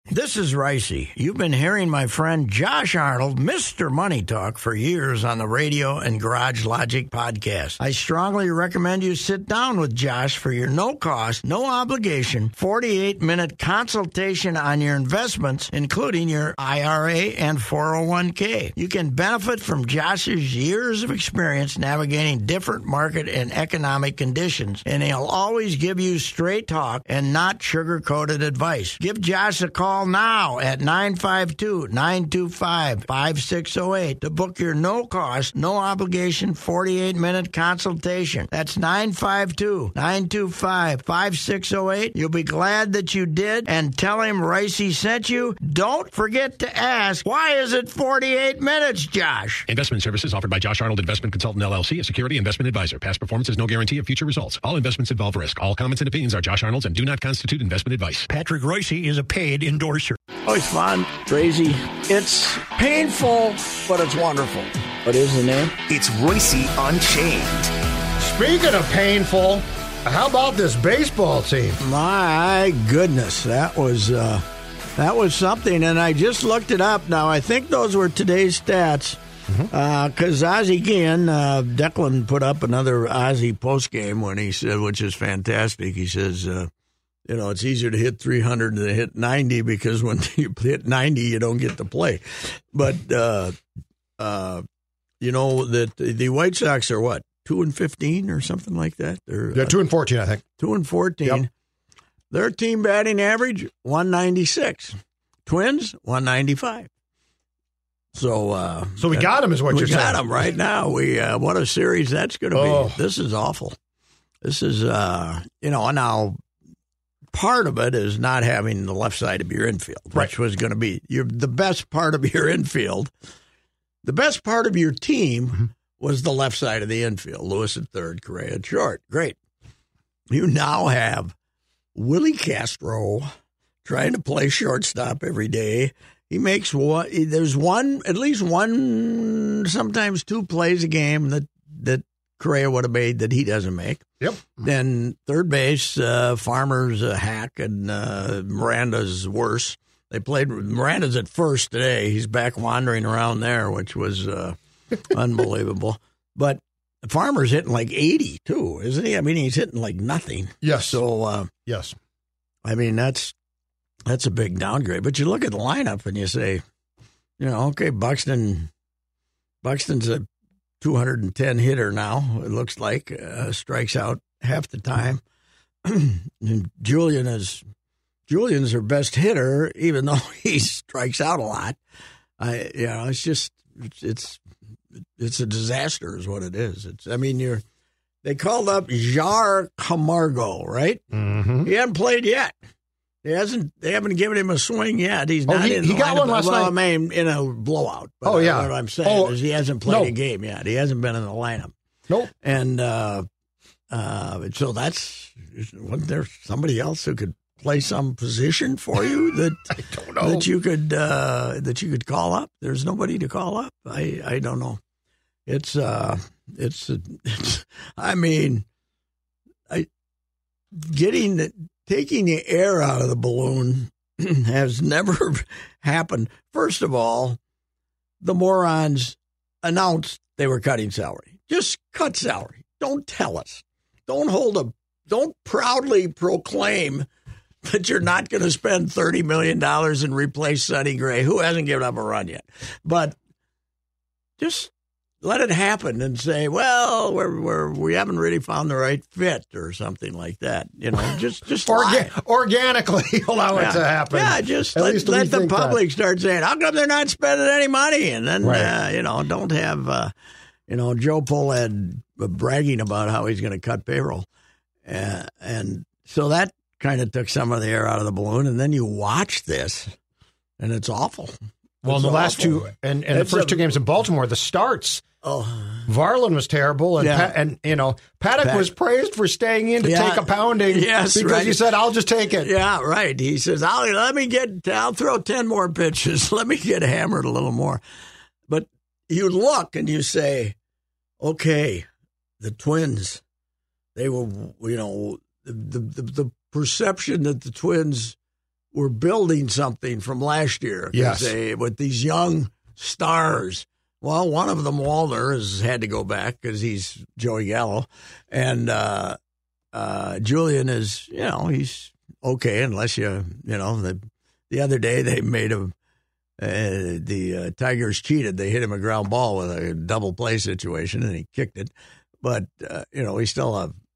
This is Ricey. You've been hearing my friend Josh Arnold, Mr. Money Talk, for years on the radio and Garage Logic podcast. I strongly recommend you sit down with Josh for your no-cost, no-obligation, 48-minute consultation on your investments, including your IRA and 401k. You can benefit from Josh's years of experience navigating different market and economic conditions, and he'll always give you straight talk and not sugar-coated advice. Give Josh a call now at 952-925-5608 to book your no-cost, no-obligation 48-minute consultation. That's 952-925-5608. You'll be glad that you did, and tell him Ricey sent you. Don't forget to ask, why is it 48 minutes, Josh? Investment services offered by Josh Arnold Investment Consultant, LLC, a security investment advisor. Past performance is no guarantee of future results. All investments involve risk. All comments and opinions are Josh Arnold's and do not constitute investment advice. Patrick Ricey is a paid endorser. Oh, it's fun, crazy. It's painful, but it's wonderful. What is the name? It's Ricey Unchained. Speaking of painful, how about this baseball team? My goodness, that was something, and I just looked it up. Now, I think those were today's stats, because Ozzie Guillen, Declan put up another Ozzie postgame when he said, which is fantastic, he says, it's easier to hit 300 than to hit 90 because when you hit 90, you don't get to play. But, you know, that the White Sox are what, 2-15 or something like that? They're 2-14, I think. 2-14. Yep. Their team batting average, 196. Twins, 195. So we got them, is what you're saying. We got them right now. What a series that's going to be. This is awful. This is, now part of it is not having the left side of your infield, which was going to be the best part of your infield. The best part of your team was the left side of the infield. Lewis at third, Correa at short. Great. You now have Willie Castro trying to play shortstop every day. He makes there's at least one, sometimes two plays a game that Correa would have made that he doesn't make. Yep. Then third base, Farmer's a hack and Miranda's worse. Miranda's at first today. He's back wandering around there, which was unbelievable. But Farmer's hitting like 80 too, isn't he? I mean, he's hitting like nothing. Yes. So yes. I mean, that's a big downgrade. But you look at the lineup and you say, okay, Buxton's a 210 hitter now, it looks like, strikes out half the time. And Julian's their best hitter, even though he strikes out a lot. It's just it's a disaster, is what it is. They called up Jar Camargo, right? Mm-hmm. He hasn't played yet. They haven't given him a swing yet. He's not in the he got lineup. one last night. I mean, in a blowout. But what I'm saying is he hasn't played a game yet. He hasn't been in the lineup. Nope. And so wasn't there somebody else who could play some position for you that I don't know that you could call up? There's nobody to call up. I don't know. Taking the air out of the balloon has never happened. First of all, the morons announced they were cutting salary. Just cut salary. Don't tell us. Don't proudly proclaim that you're not going to spend $30 million and replace Sonny Gray, who hasn't given up a run yet. But just let it happen and say, well, we haven't really found the right fit or something like that. Just organically allow it to happen. Yeah, just let the public start saying, how come they're not spending any money? And then, don't have, Joe Pohlad bragging about how he's going to cut payroll. And so that kind of took some of the air out of the balloon. And then you watch this, and it's awful. Well, in the last two, and the first two games in Baltimore, the starts, Varland was terrible, and Paddock was praised for staying in to take a pounding because he said, "I'll just take it." Yeah, right. He says, "I'll throw 10 more pitches. Let me get hammered a little more." But you look and you say, "Okay, the Twins. They were, the perception that the Twins were building something from last year. Yes. With these young stars. Well, one of them, Wallner, has had to go back because he's Joey Gallo. And Julian is, he's okay unless the other day they made him, the Tigers cheated. They hit him a ground ball with a double play situation, and he kicked it. But, he's still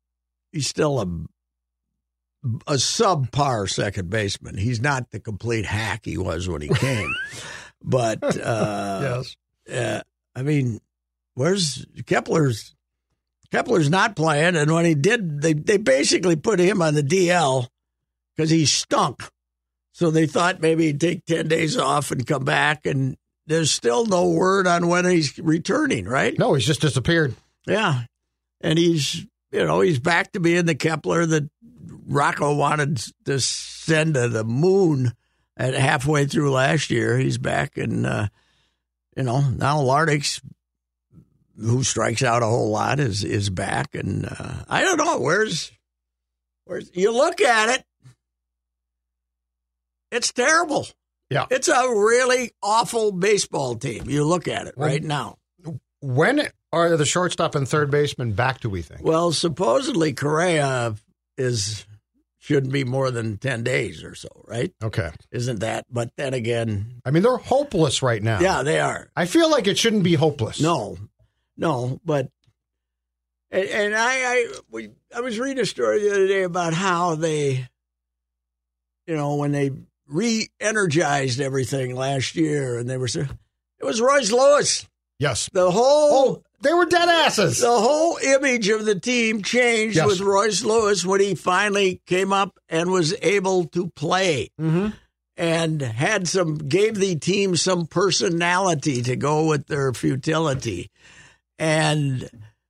a subpar second baseman. He's not the complete hack he was when he came. But, yes. I mean, where's Kepler's not playing, and when he did, they basically put him on the DL because he stunk. So they thought maybe he'd take 10 days off and come back, and there's still no word on when he's returning, right? No, he's just disappeared. Yeah. And he's back to being the Kepler that Rocco wanted to send to the moon at halfway through last year. He's back, and, now Lardick's, who strikes out a whole lot, is back. And I don't know, where's you look at it, it's terrible. Yeah. It's a really awful baseball team. You look at it right now. When are the shortstop and third baseman back, do we think? Well, supposedly Correa shouldn't be more than 10 days or so, right? Okay. Isn't that? But then again, I mean, they're hopeless right now. Yeah, they are. I feel like it shouldn't be hopeless. No, but and I was reading a story the other day about how they, when they re-energized everything last year, and it was Royce Lewis. Yes. They were dead asses. The whole image of the team changed with Royce Lewis when he finally came up and was able to play. Mm-hmm. And gave the team some personality to go with their futility. And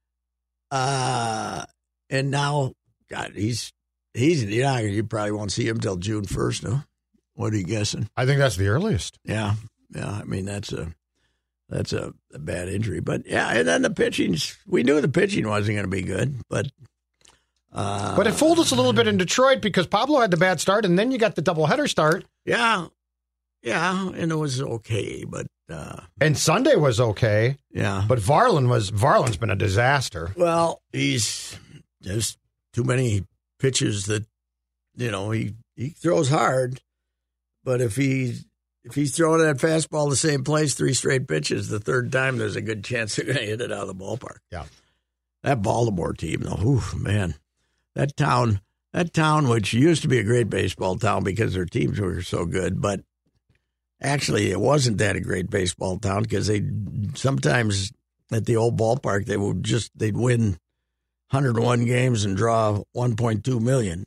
now, God, he's you probably won't see him till June 1st, no? What are you guessing? I think that's the earliest. Yeah. I mean, that's a bad injury. But, yeah, and then the pitching, we knew the pitching wasn't going to be good, but it fooled us a little bit in Detroit because Pablo had the bad start, and then you got the doubleheader start. Yeah, and it was okay, but and Sunday was okay. Yeah, but Varland's been a disaster. Well, there's too many pitches that he throws hard, but if he's throwing that fastball the same place 3 straight pitches, the third time there's a good chance they're going to hit it out of the ballpark. Yeah, that Baltimore team, though, man. That town, which used to be a great baseball town because their teams were so good, but actually it wasn't that a great baseball town because they sometimes at the old ballpark they'd win 101 games and draw 1.2 million.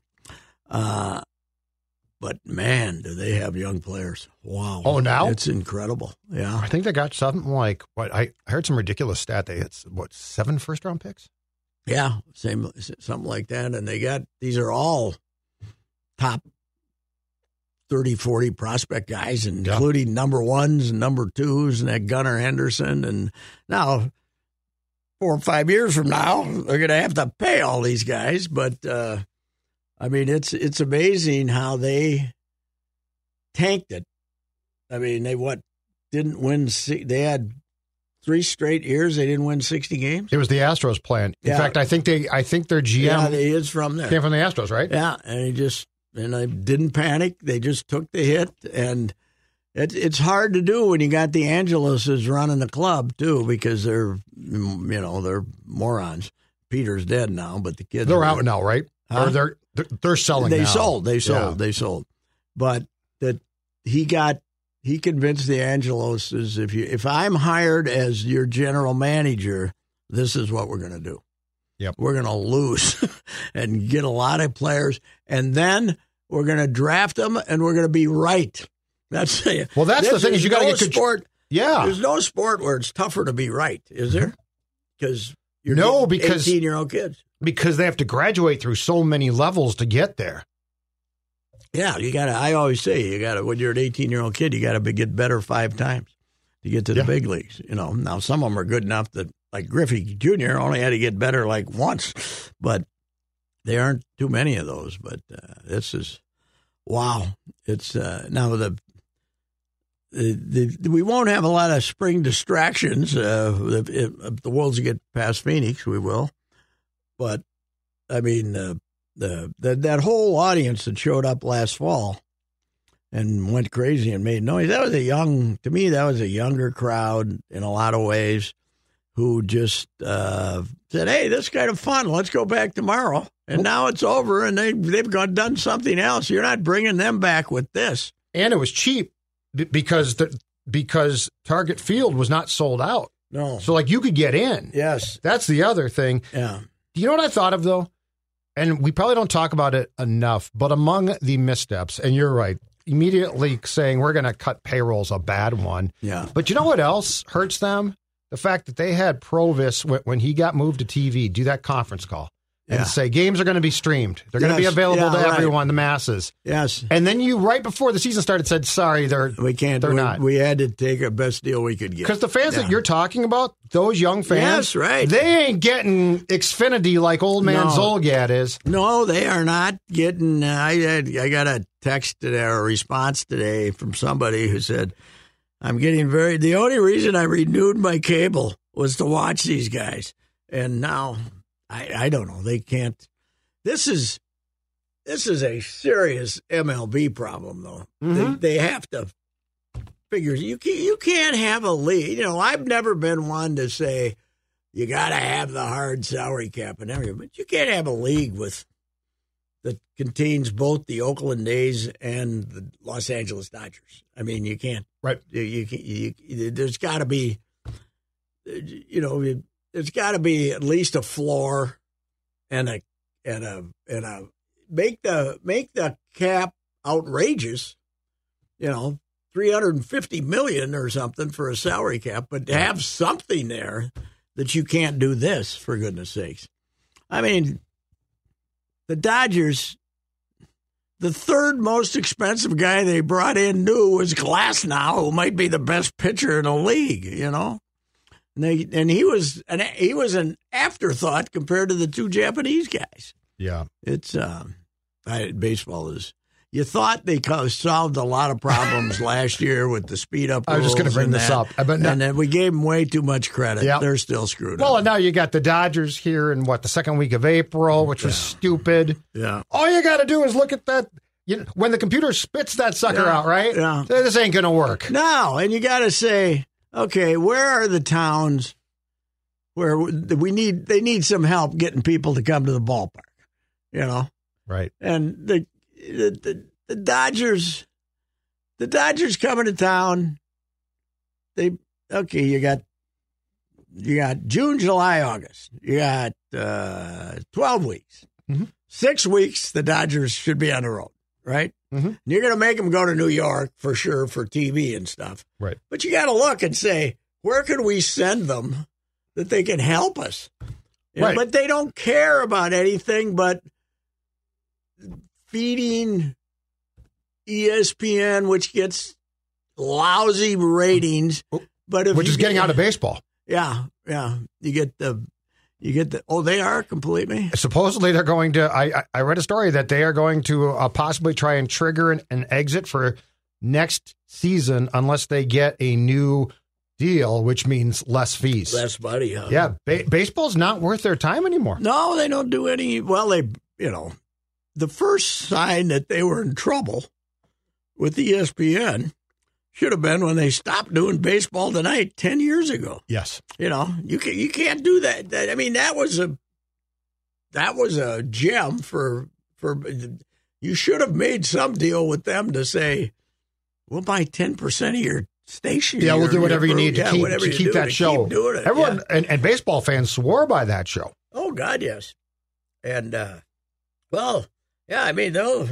But man, do they have young players? Wow! Oh, now it's incredible. Yeah, I think they got something like what I heard some ridiculous stat. They had 7 first-round picks. Yeah, something like that. And these are all top 30, 40 prospect guys, including number 1s and number 2s, and that Gunnar Henderson. And now, 4 or 5 years from now, they're going to have to pay all these guys. But, I mean, it's amazing how they tanked it. I mean, they didn't win. They had 3 straight years they didn't win 60 games. It was the Astros plan. In fact, I think their GM he is from there. Came from the Astros, right? Yeah, and they didn't panic. They just took the hit, and it's hard to do when you got the Angelos running the club too, because they're morons. Peter's dead now, but the kids they're out now, right? Huh? Or they're selling. They now. They sold. But that he convinced the Angelos if I'm hired as your general manager, this is what we're going to do. Yep. We're going to lose and get a lot of players, and then we're going to draft them, and we're going to be right. That's the thing is you got to get sport. Yeah, there's no sport where it's tougher to be right, is there? Because you're 18-year-old kids. Because they have to graduate through so many levels to get there. Yeah, you got to. I always say when you're an 18-year-old kid, you got to get better 5 times to get to the big leagues. Now some of them are good enough that, like Griffey Jr. only had to get better like once, but there aren't too many of those. But this is wow. It's now we won't have a lot of spring distractions. If the Wolves get past Phoenix, we will. But I mean, that whole audience that showed up last fall and went crazy and made noise. That was to me, that was a younger crowd in a lot of ways who just said, "Hey, this is kind of fun. Let's go back tomorrow." And now it's over, and they've done something else. You're not bringing them back with this. And it was cheap because Target Field was not sold out. No. So, you could get in. Yes. That's the other thing. Yeah. Do you know what I thought of, though? And we probably don't talk about it enough, but among the missteps, and you're right, immediately saying we're going to cut payroll's a bad one. Yeah. But you know what else hurts them? The fact that they had Provis, when he got moved to TV, do that conference call. And say, games are going to be streamed. They're going to be available to everyone, the masses. Yes. And then you, right before the season started, said, sorry, we can't. They're not. We had to take a best deal we could get. Because the fans that you're talking about, those young fans, yes, right. They ain't getting Xfinity like old man Zolgad is. No, they are not getting. I got a text today or a response today from somebody who said, I'm getting the only reason I renewed my cable was to watch these guys. And now... I don't know. They can't. This is a serious MLB problem, though. Mm-hmm. They have to figure. You can't have a league. I've never been one to say you got to have the hard salary cap and everything, but you can't have a league that contains both the Oakland A's and the Los Angeles Dodgers. I mean, you can't. Right. There's got to be. There's got to be at least a floor and a make the cap outrageous, $350 million or something for a salary cap, but to have something there that you can't do this, for goodness sakes. I mean, the Dodgers, the third most expensive guy they brought in new was Glasnow, who might be the best pitcher in the league, And he was an afterthought compared to the two Japanese guys. Yeah, it's baseball is. You thought they solved a lot of problems last year with the speed up. I was just going to bring this up, and then we gave them way too much credit. Yep. They're still screwed up. Well, and now you got the Dodgers here in the second week of April, which was stupid. Yeah, all you got to do is look at that. When the computer spits that sucker out, right? Yeah, this ain't going to work. No, and you got to say. Okay, where are the towns where they need some help getting people to come to the ballpark? Right. And the Dodgers coming to town. You got June, July, August. You got 12 weeks. Mm-hmm. 6 weeks. The Dodgers should be on the road, right? Mm-hmm. You're going to make them go to New York for sure for TV and stuff. Right. But you got to look and say, where can we send them that they can help us? Right. But they don't care about anything but feeding ESPN, which gets lousy ratings. Which is getting out of baseball. Yeah. You get the. They are completely. Supposedly they're going to. I read a story that they are going to possibly try and trigger an exit for next season unless they get a new deal, which means less fees. Less money, huh? Yeah, baseball's not worth their time anymore. No, they don't do any. Well, the first sign that they were in trouble with ESPN should have been when they stopped doing Baseball Tonight 10 years ago. Yes. You can't do that. I mean, that was a gem for you should have made some deal with them to say, we'll buy 10% of your station. Yeah, we'll do whatever you need to keep that show. Keep doing it. Everyone and baseball fans swore by that show. Oh God, yes. And I mean,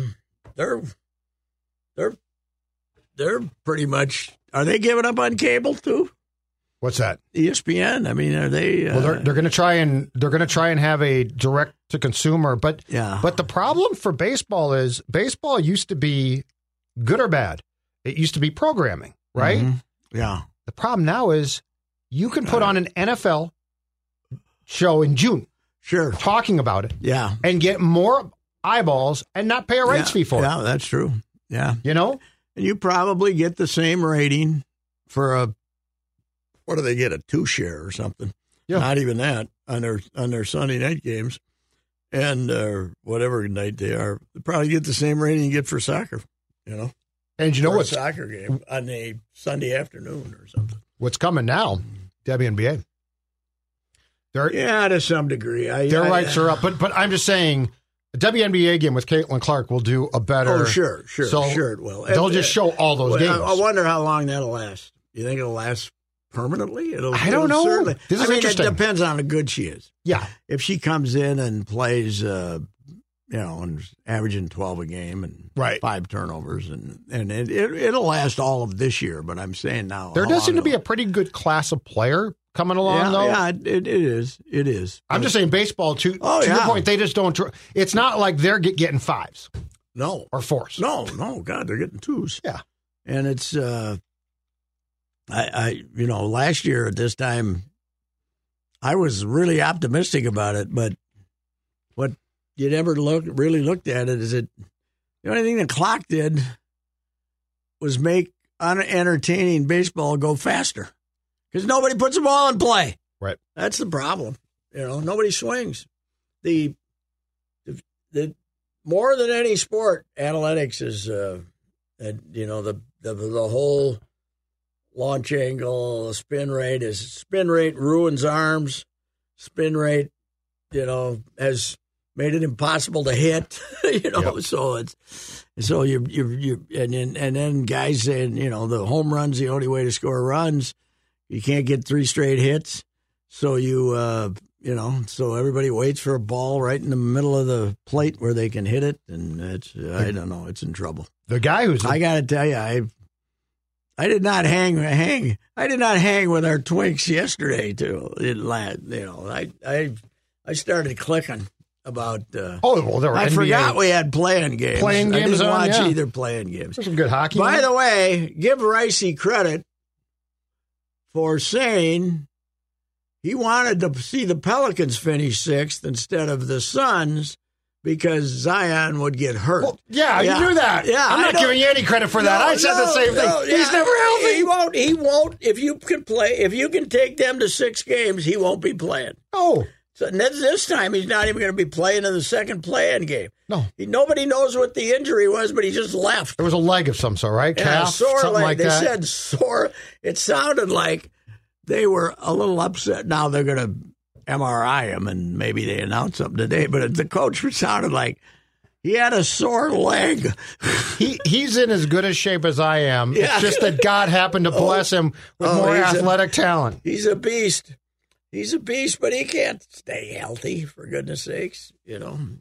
they're pretty much. Are they giving up on cable too? What's that? ESPN. I mean, are they? Well, they're going to try and have a direct to consumer. But the problem for baseball is baseball used to be good or bad. It used to be programming, right? Mm-hmm. Yeah. The problem now is you can put on an NFL show in June, sure, talking about it, yeah, and get more eyeballs and not pay a rights fee for it. Yeah, that's true. Yeah. You know? And you probably get the same rating for what do they get, a 2 share or something? Yeah. Not even that on their Sunday night games and whatever night they are. They probably get the same rating you get for soccer, you know? And you know what's a soccer game on a Sunday afternoon or something. What's coming now? WNBA. To some degree. Their rights are up. But I'm just saying, a WNBA game with Caitlin Clark will do a better. Oh, sure it will. They'll just show all those games. I wonder how long that'll last. You think it'll last permanently? I don't know. Certainly. This is interesting. It depends on how good she is. Yeah. If she comes in and plays, and averaging 12 a game and 5 turnovers, and it'll last all of this year. But I'm saying now there does seem to be a pretty good class of player coming along, though. Yeah, it is. It is. I'm just saying baseball, to your point, they just don't. It's not like they're getting 5s. No. Or 4s. No, God, they're getting 2s. Yeah. And it's, last year at this time, I was really optimistic about it, but what you never really looked at it is the only thing the clock did was make unentertaining baseball go faster. Because nobody puts the ball in play. Right. That's the problem. Nobody swings. The more than any sport, analytics is, the whole launch angle, spin rate ruins arms. Spin rate, has made it impossible to hit. Yep. So you and then guys saying, the home run's the only way to score runs. You can't get 3 straight hits, so so everybody waits for a ball right in the middle of the plate where they can hit it, and I don't know, it's in trouble. The guy who's I got to tell you, I did not hang. I did not hang with our Twinks yesterday too. I started clicking about. I forgot we had playing games. I didn't watch either playing games. There's some good hockey. By the way, give Ricey credit for saying he wanted to see the Pelicans finish 6th instead of the Suns because Zion would get hurt. Well, you knew that. Yeah, I'm not giving you any credit for that. I said the same thing. He's never healthy. He won't. If you can take them to 6 games, he won't be playing. Oh. So this time, he's not even going to be playing in the second play-in game. No. Nobody knows what the injury was, but he just left. It was a leg of some sort, right? Calf, sore something leg. like that. They said sore. It sounded like they were a little upset. Now they're going to MRI him, and maybe they announced something today, but the coach sounded like he had a sore leg. He's in as good a shape as I am. Yeah. It's just that God happened to bless him with more athletic talent. He's a beast. He's a beast, but he can't stay healthy, for goodness sakes, So,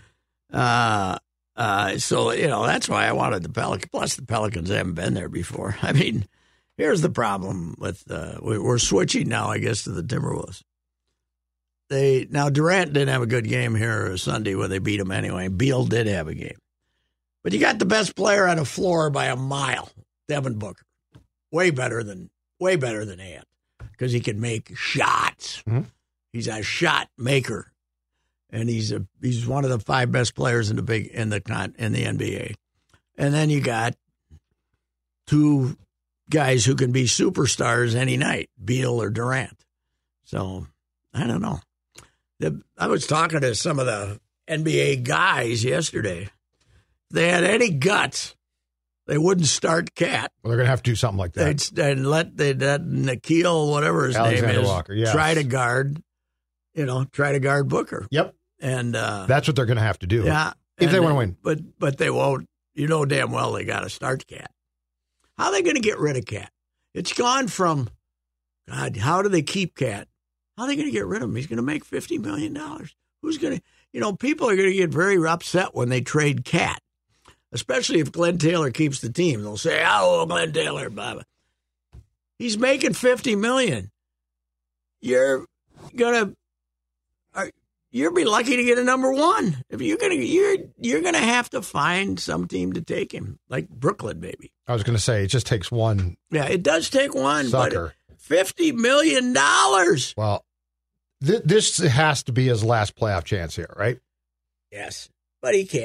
that's why I wanted the Pelicans. Plus, the Pelicans haven't been there before. I mean, here's the problem with we're switching now, I guess, to the Timberwolves. Now, Durant didn't have a good game here Sunday when they beat him anyway. Beal did have a game. But you got the best player on the floor by a mile, Devin Booker. Way better than Ant. Because he can make shots. Mm-hmm. He's a shot maker, and he's one of the 5 best players in the NBA. And then you got 2 guys who can be superstars any night, Beal or Durant. So I don't know. I was talking to some of the NBA guys yesterday. If they had any guts, they wouldn't start Cat. Well, they're going to have to do something like that. They'd let that Nikhil, whatever his Alexander name is, Walker, yes. try to guard Booker. Yep. And that's what they're going to have to do. Yeah. If they want to win. But they won't. You know damn well they got to start Cat. How are they going to get rid of Cat? It's gone from, God, how do they keep Cat? How are they going to get rid of him? He's going to make $50 million. Who's going to, people are going to get very upset when they trade Cat. Especially if Glenn Taylor keeps the team. They'll say, oh, Glenn Taylor, blah, blah. He's making $50 million. You're be lucky to get a number 1. If you're gonna have to find some team to take him, like Brooklyn, maybe. I was going to say, it just takes one. Yeah, it does take one. Sucker. But $50 million. Well, this has to be his last playoff chance here, right? Yes, but he can't.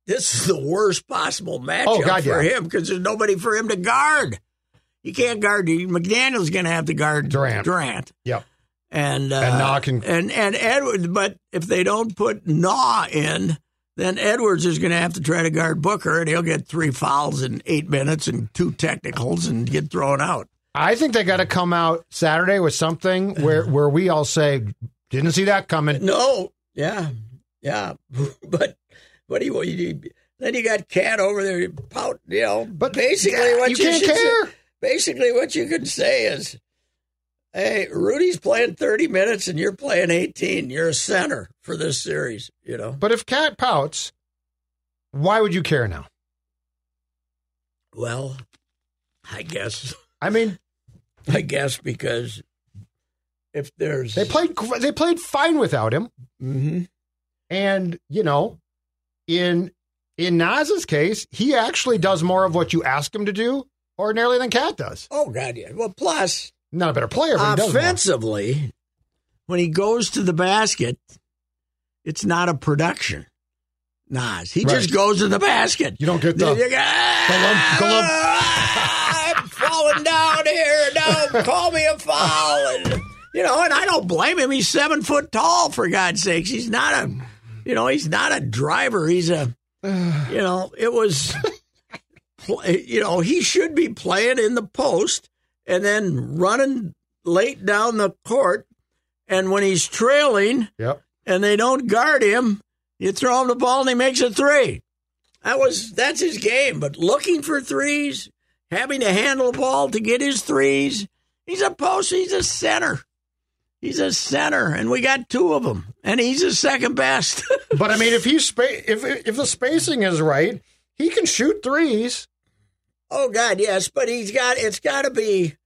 this is the worst possible matchup for him because there's nobody for him to guard. You can't guard. McDaniel's going to have to guard Durant. Yep. And Naw can and Edwards, but if they don't put Naw in, then Edwards is going to have to try to guard Booker, and he'll get 3 fouls in 8 minutes and 2 technicals and get thrown out. I think they got to come out Saturday with something where we all say, didn't see that coming. No, yeah, but then you got Cat over there pout, But basically, what basically what you can say is, hey, Rudy's playing 30 minutes and you're playing 18. You're a center for this series, But if Cat pouts, why would you care now? Well, I guess because if there's they played fine without him, and in Naz's case, he actually does more of what you ask him to do ordinarily than Cat does. Oh God, yeah. Well, plus not a better player, but offensively, when he goes to the basket, it's not a production. Nas, he just goes to the basket. You don't get the lump. I'm falling down here. Now call me a foul. And I don't blame him. He's 7 foot tall, for God's sakes. He's not a driver. He's it was, he should be playing in the post and then running late down the court. And when he's trailing and they don't guard him, you throw him the ball and he makes a 3. That's his game. But looking for threes, having to handle the ball to get his threes, he's a center. He's a center, and we got 2 of them, and he's the second best. But I mean, if if the spacing is right, he can shoot threes. Oh God, yes, but it's got to be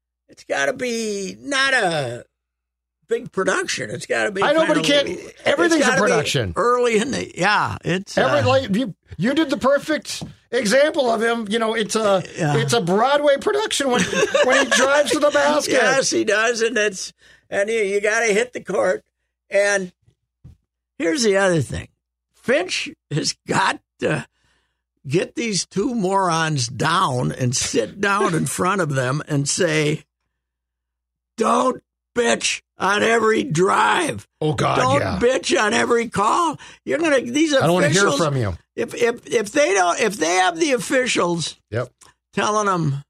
not a big production. It's got to be. I know, but he can't. Everything's a production. Early in the it's you did the perfect example of him. It's a Broadway production when he drives to the basket. Yes, he does, and you got to hit the court. And here's the other thing: Finch has got to get these 2 morons down and sit down in front of them and say, "Don't bitch on every drive. Oh God, don't bitch on every call. You're gonna these officials. I don't want to hear from you. If they have the officials telling them,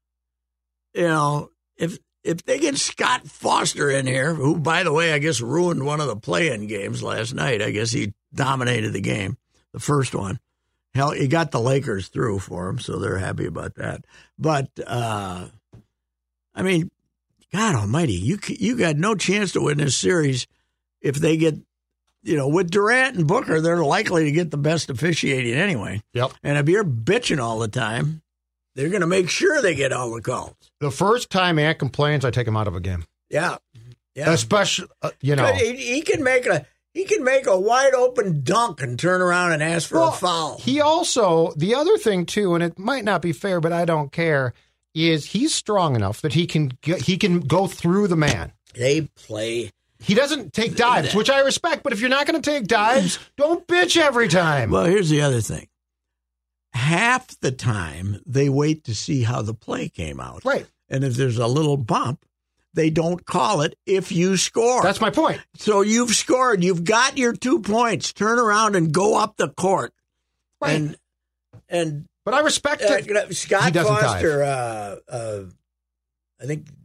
if they get Scott Foster in here, who by the way I guess ruined one of the play-in games last night. I guess he dominated the game, the first one. Hell, he got the Lakers through for him, so they're happy about that. But I mean, God Almighty, you got no chance to win this series if they get, with Durant and Booker, they're likely to get the best officiating anyway. Yep. And if you're bitching all the time, they're going to make sure they get all the calls. The first time Ant complains, I take him out of a game. Yeah. Especially, he can make a wide open dunk and turn around and ask for a foul. He also, the other thing too, and it might not be fair, but I don't care, is he's strong enough that he can go through the man. They play. He doesn't take dives, which I respect, but if you're not going to take dives, don't bitch every time. Well, here's the other thing. Half the time, they wait to see how the play came out. Right. And if there's a little bump, they don't call it if you score. That's my point. So you've scored. You've got your 2 points. Turn around and go up the court. Right. And but I respect it. Scott Foster, I think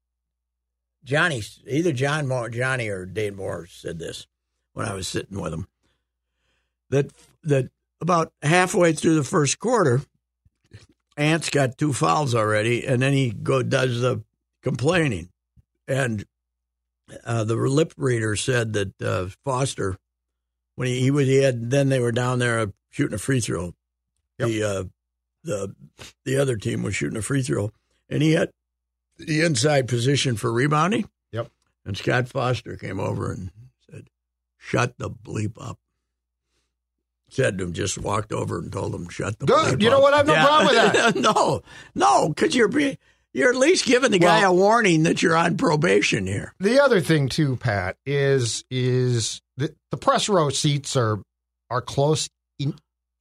either Johnny or Dane Moore said this when I was sitting with him, that about halfway through the first quarter, Ant's got 2 fouls already, and then he does the complaining. And the lip reader said that Foster, when then they were down there shooting a free throw. Yep. The other team was shooting a free throw, and he had the inside position for rebounding. Yep. And Scott Foster came over and said, "Shut the bleep up." Said to him, just walked over and told him, "Shut the bleep up." You know what? I have no problem with that. No, because you're at least giving the guy a warning that you're on probation here. The other thing too, Pat, is the press row seats are close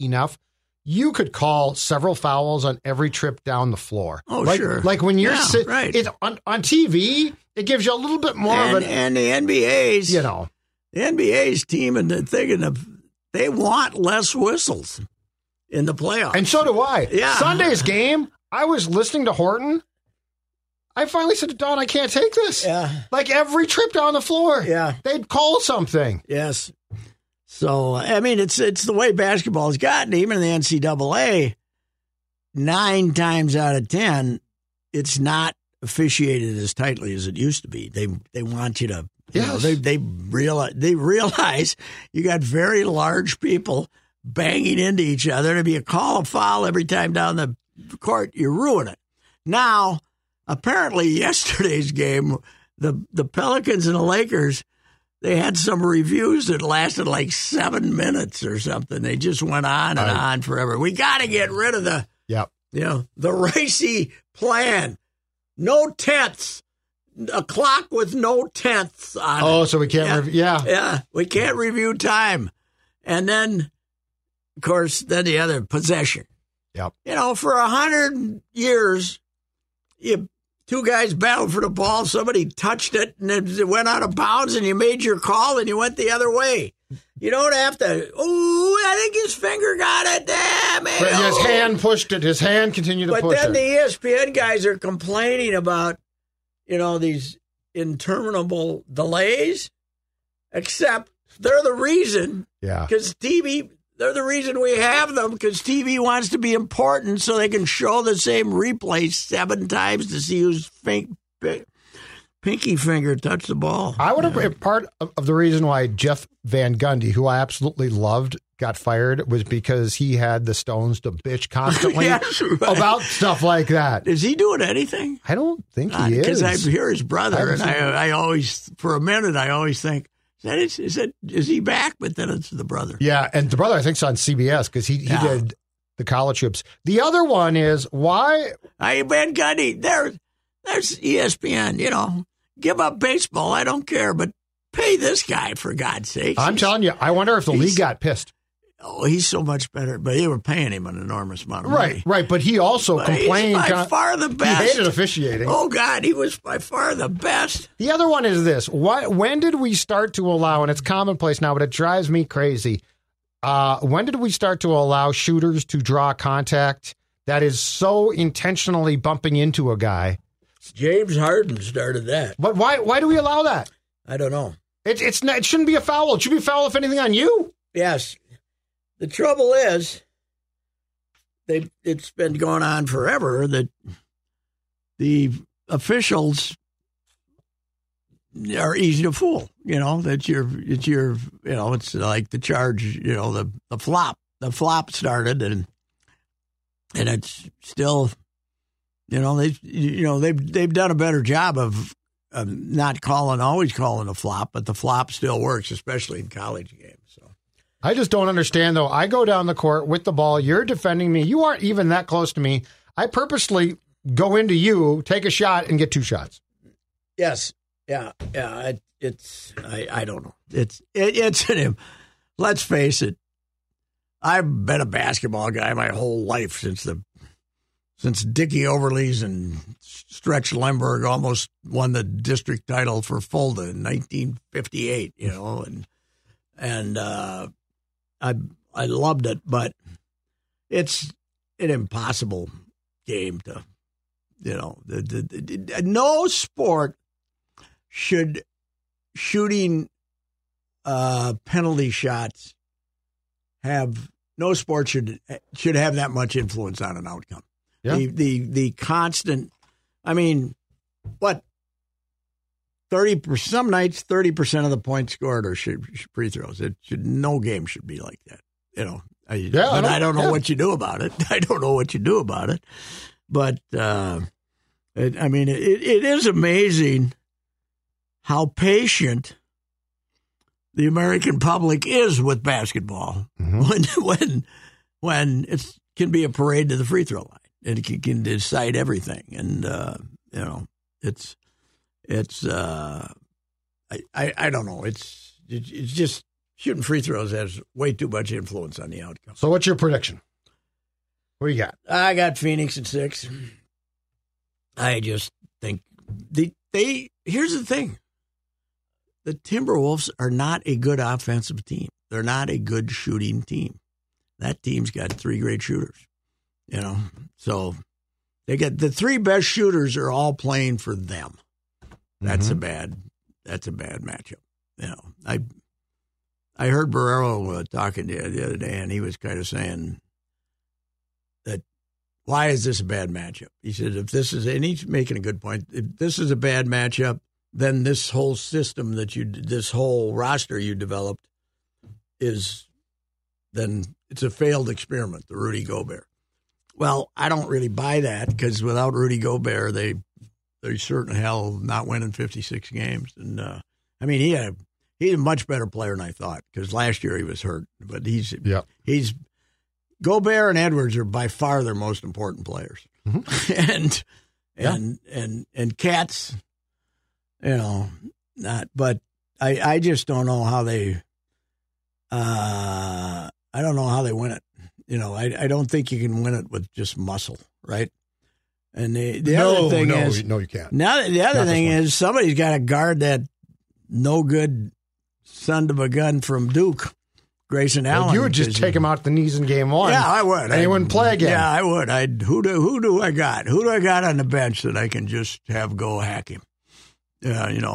enough, you could call several fouls on every trip down the floor. Oh, sure. Like when you're sitting on TV, it gives you a little bit more of an... And the NBA's, the NBA's team and the thing, they want less whistles in the playoffs. And so do I. Yeah. Sunday's game, I was listening to Horton. I finally said to Don, I can't take this. Yeah. Like every trip down the floor, they'd call something. Yes. So, I mean, it's the way basketball has gotten. Even in the NCAA, 9 times out of 10, it's not officiated as tightly as it used to be. They want you to, they realize you got very large people banging into each other. And if you call a foul every time down the court, you ruin it. Now, apparently, yesterday's game, the Pelicans and the Lakers, they had some reviews that lasted like 7 minutes or something. They just went on and on forever. We got to get rid of the racy plan. No tenths. A clock with no tenths on it. Oh, so we can't review. Yeah, we can't review time. And then, of course, the other possession. Yep. For 100 years, two guys battled for the ball. Somebody touched it, and it went out of bounds, and you made your call, and you went the other way. You don't have to, I think his finger got it. Damn it. But his hand pushed it. His hand continued to push it. But then the ESPN guys are complaining about, these interminable delays, except they're the reason. Yeah. Because TV... They're the reason we have them, because TV wants to be important so they can show the same replay 7 times to see whose pinky finger touched the ball. I would have part of the reason why Jeff Van Gundy, who I absolutely loved, got fired was because he had the Stones to bitch constantly about stuff like that. Is he doing anything? I don't think he is. Because I hear his brother, and I always, for a minute, I always think, is he back? But then it's the brother. Yeah, and the brother I think is on CBS because he did the college hoops. The other one is why Van Gundy. There's ESPN. Give up baseball. I don't care, but pay this guy for God's sake. I'm telling you, I wonder if the league got pissed. Oh, he's so much better, but they were paying him an enormous amount of money. Right. But he also complained. He's by far the best. He hated officiating. Oh, God, he was by far the best. The other one is this. When did we start to allow, and it's commonplace now, but it drives me crazy, when did we start to allow shooters to draw contact that is so intentionally bumping into a guy? James Harden started that. But why do we allow that? I don't know. It shouldn't be a foul. It should be a foul, if anything, on you. Yes. The trouble is, it's been going on forever that the officials are easy to fool. It's like the charge. The flop. The flop started, and it's still. They've done a better job of not always calling a flop, but the flop still works, especially in college games. So. I just don't understand, though. I go down the court with the ball. You're defending me. You aren't even that close to me. I purposely go into you, take a shot, and get 2 shots. Yes. Yeah. I don't know. Let's face it. I've been a basketball guy my whole life since Dickie Overlees and Stretch Lemberg almost won the district title for Fulda in 1958. And I loved it, but it's an impossible game to, no sport should shooting penalty shots no sport should have that much influence on an outcome. Yeah. The constant, what? 30%, some nights, 30% of the points scored are free throws. No game should be like that. I don't know what you do about it. But it is amazing how patient the American public is with basketball when it can be a parade to the free throw line and it can decide everything. And I don't know. It's just shooting free throws has way too much influence on the outcome. So what's your prediction? What do you got? I got Phoenix at 6. I just think here's the thing. The Timberwolves are not a good offensive team. They're not a good shooting team. That team's got 3 great shooters, So they get the 3 best shooters are all playing for them. That's a bad matchup. I heard Barrero talking to you the other day, and he was kind of saying that why is this a bad matchup? He said and he's making a good point. If this is a bad matchup, then this whole system this whole roster you developed then it's a failed experiment, the Rudy Gobert. Well, I don't really buy that because without Rudy Gobert, they're certain hell not winning 56 games. And he's a much better player than I thought because last year he was hurt. But he's Gobert and Edwards are by far their most important players, and Cats, not. But I just don't know how they. I don't know how they win it. I don't think you can win it with just muscle, right? And the other thing is, no, you can't. Now the other thing is somebody's got to guard that no good son of a gun from Duke, Grayson Allen. You would just take him out the knees in game 1. Yeah, I would. And he wouldn't play again. Yeah, I would. Who do I got? Who do I got on the bench that I can just have go hack him? Who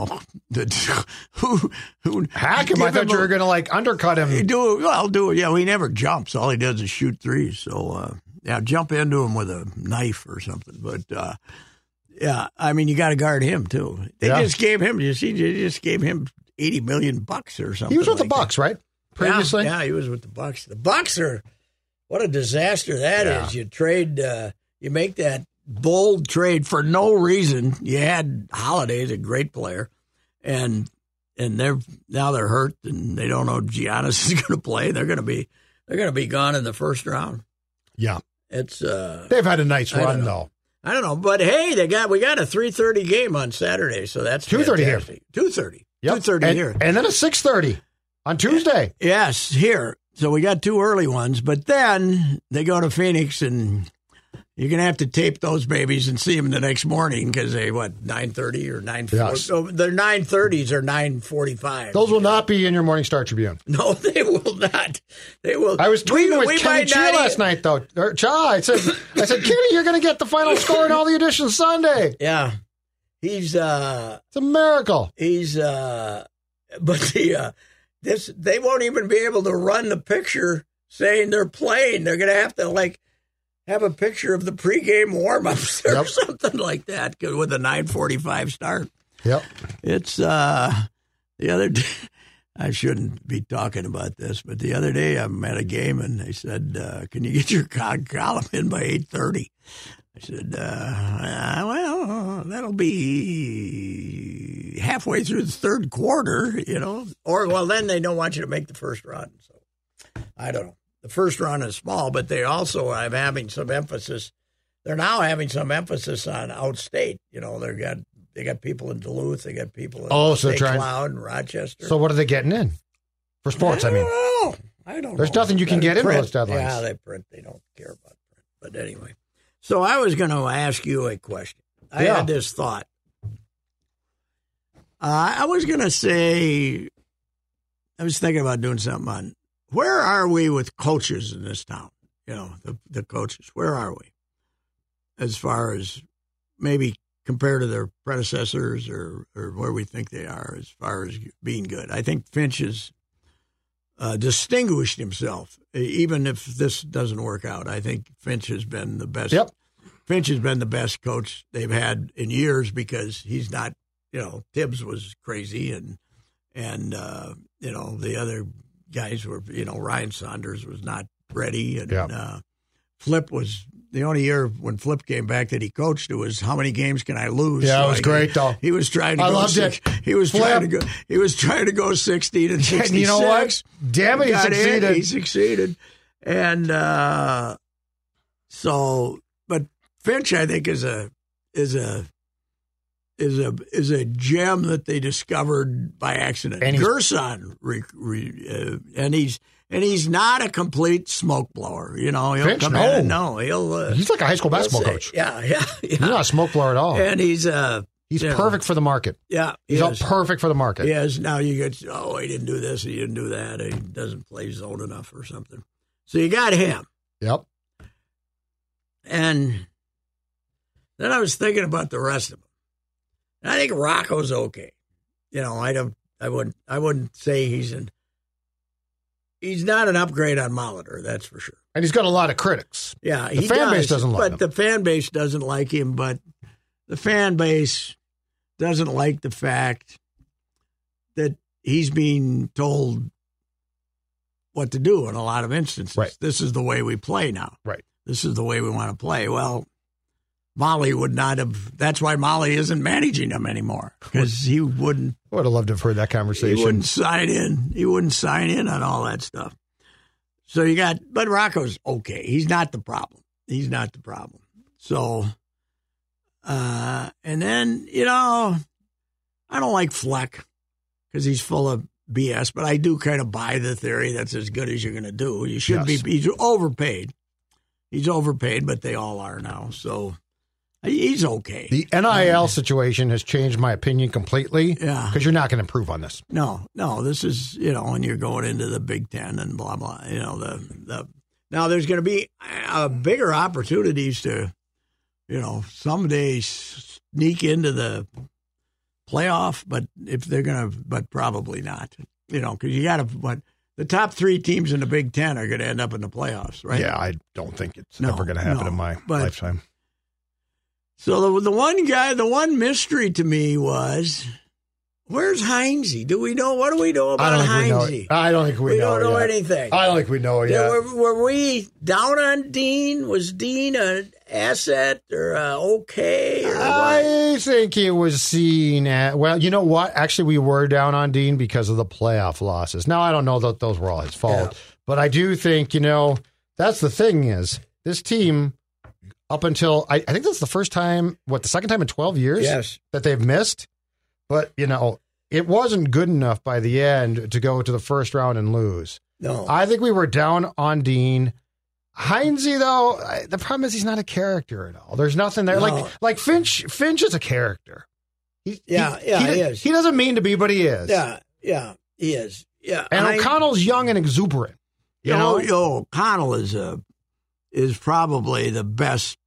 hack him? I thought you were going to undercut him. Do it. Yeah, he never jumps. All he does is shoot threes. So jump into him with a knife or something. But you got to guard him too. They just gave him. You see, they just gave him $80 million or something. He was with the Bucks, right? Previously, yeah, he was with the Bucks. The Bucks are what a disaster that is. You trade, you make that bold trade for no reason. You had Holiday, a great player, and they're hurt and they don't know if Giannis is going to play. They're going to be gone in the first round. Yeah, it's they've had a nice run though. I don't know, but hey, we got a 3:30 game on Saturday, so that's 2:30 here. 2:30. Yep. 2:30 here, and then a 6:30 on Tuesday. Yes, here. So we got 2 early ones, but then they go to Phoenix and. You're going to have to tape those babies and see them the next morning because 9:30 or 9:40? Yes. So their 9:30s or 9:45. Those will not be in your Morning Star Tribune. No, they will not. They will. I was tweeting with Kenny Chi last night, though. I said, Kenny, you're going to get the final score in all the editions Sunday. Yeah. He's it's a miracle. But they won't even be able to run the picture saying they're playing. They're going to have to, have a picture of the pregame warm-ups or something like that with a 9:45 start. Yep. It's the other day, I shouldn't be talking about this, but the other day I'm at a game and they said, can you get your column in by 8:30? I said, well, that'll be halfway through the third quarter, Or, then they don't want you to make the first run. So I don't know. The first run is small, but they also are having some emphasis. They're now having some emphasis on outstate. They got people in Duluth. They got people in St. Cloud and Rochester. So what are they getting in for sports? I don't know. There's nothing you can get in those deadlines. Yeah, they print. They don't care about print. But anyway, so I was going to ask you a question. I had this thought. I was going to say, I was thinking about doing something on. Where are we with coaches in this town? The coaches. Where are we? As far as maybe compared to their predecessors or where we think they are as far as being good. I think Finch has distinguished himself, even if this doesn't work out. I think Finch has been the best. Yep. Finch has been the best coach they've had in years because he's not, Tibbs was crazy and the other guys were, Ryan Saunders was not ready. And Flip was the only year when Flip came back that he coached. It was how many games can I lose? Yeah, it was great though. He was trying to go. Loved it. He was trying to go 60 to 66. And you know what? Damn it, he succeeded. He succeeded. And but Finch, I think, is a is a gem that they discovered by accident. And Gerson, and he's not a complete smoke blower. You know, he'll Finch, come in. No, he'll. He's like a high school basketball coach. Yeah. He's not a smoke blower at all. And he's perfect for the market. Yeah, he's all perfect for the market. Yes. Now you get, he didn't do this, he didn't do that, he doesn't play zone enough or something. So you got him. Yep. And then I was thinking about the rest of them. And I think Rocco's okay. You know, I wouldn't say he's not an upgrade on Molitor, that's for sure. And he's got a lot of critics. Yeah, the fan base doesn't like him. But the fan base doesn't like him, but the fan base doesn't like the fact that he's being told what to do in a lot of instances. Right. This is the way we play now. Right. This is the way we want to play. Well, Molly would not have. That's why Molly isn't managing him anymore, because he wouldn't. I would have loved to have heard that conversation. He wouldn't sign in. He wouldn't sign in on all that stuff. So but Rocco's okay. He's not the problem. So, and then, I don't like Fleck because he's full of BS, but I do kind of buy the theory that's as good as you're going to do. You should be. He's overpaid. He's overpaid, but they all are now. So he's okay. The NIL situation has changed my opinion completely. Yeah. Because you're not going to improve on this. No. This is, when you're going into the Big Ten and blah, blah, now there's going to be bigger opportunities to, someday sneak into the playoff, but probably not, because you got to, the top 3 teams in the Big Ten are going to end up in the playoffs, right? Yeah, I don't think it's ever going to happen in my lifetime. So the one mystery to me was, where's Heinze? Do we know? What do we know about Heinze? I don't think we know. We don't know anything. I don't think we know yet. Were we down on Dean? Was Dean an asset or okay? Or I think it was seen at, well, you know what? Actually, we were down on Dean because of the playoff losses. Now, I don't know that those were all his fault, but I do think, that's the thing is, this team, up until, I think that's the first time, the second time in 12 years that they've missed. But, it wasn't good enough by the end to go to the first round and lose. No. I think we were down on Dean. Heinze, though, the problem is he's not a character at all. There's nothing there. No. Like Finch is a character. He is. He doesn't mean to be, but he is. Yeah, he is. Yeah. And O'Connell's young and exuberant. O'Connell is probably the best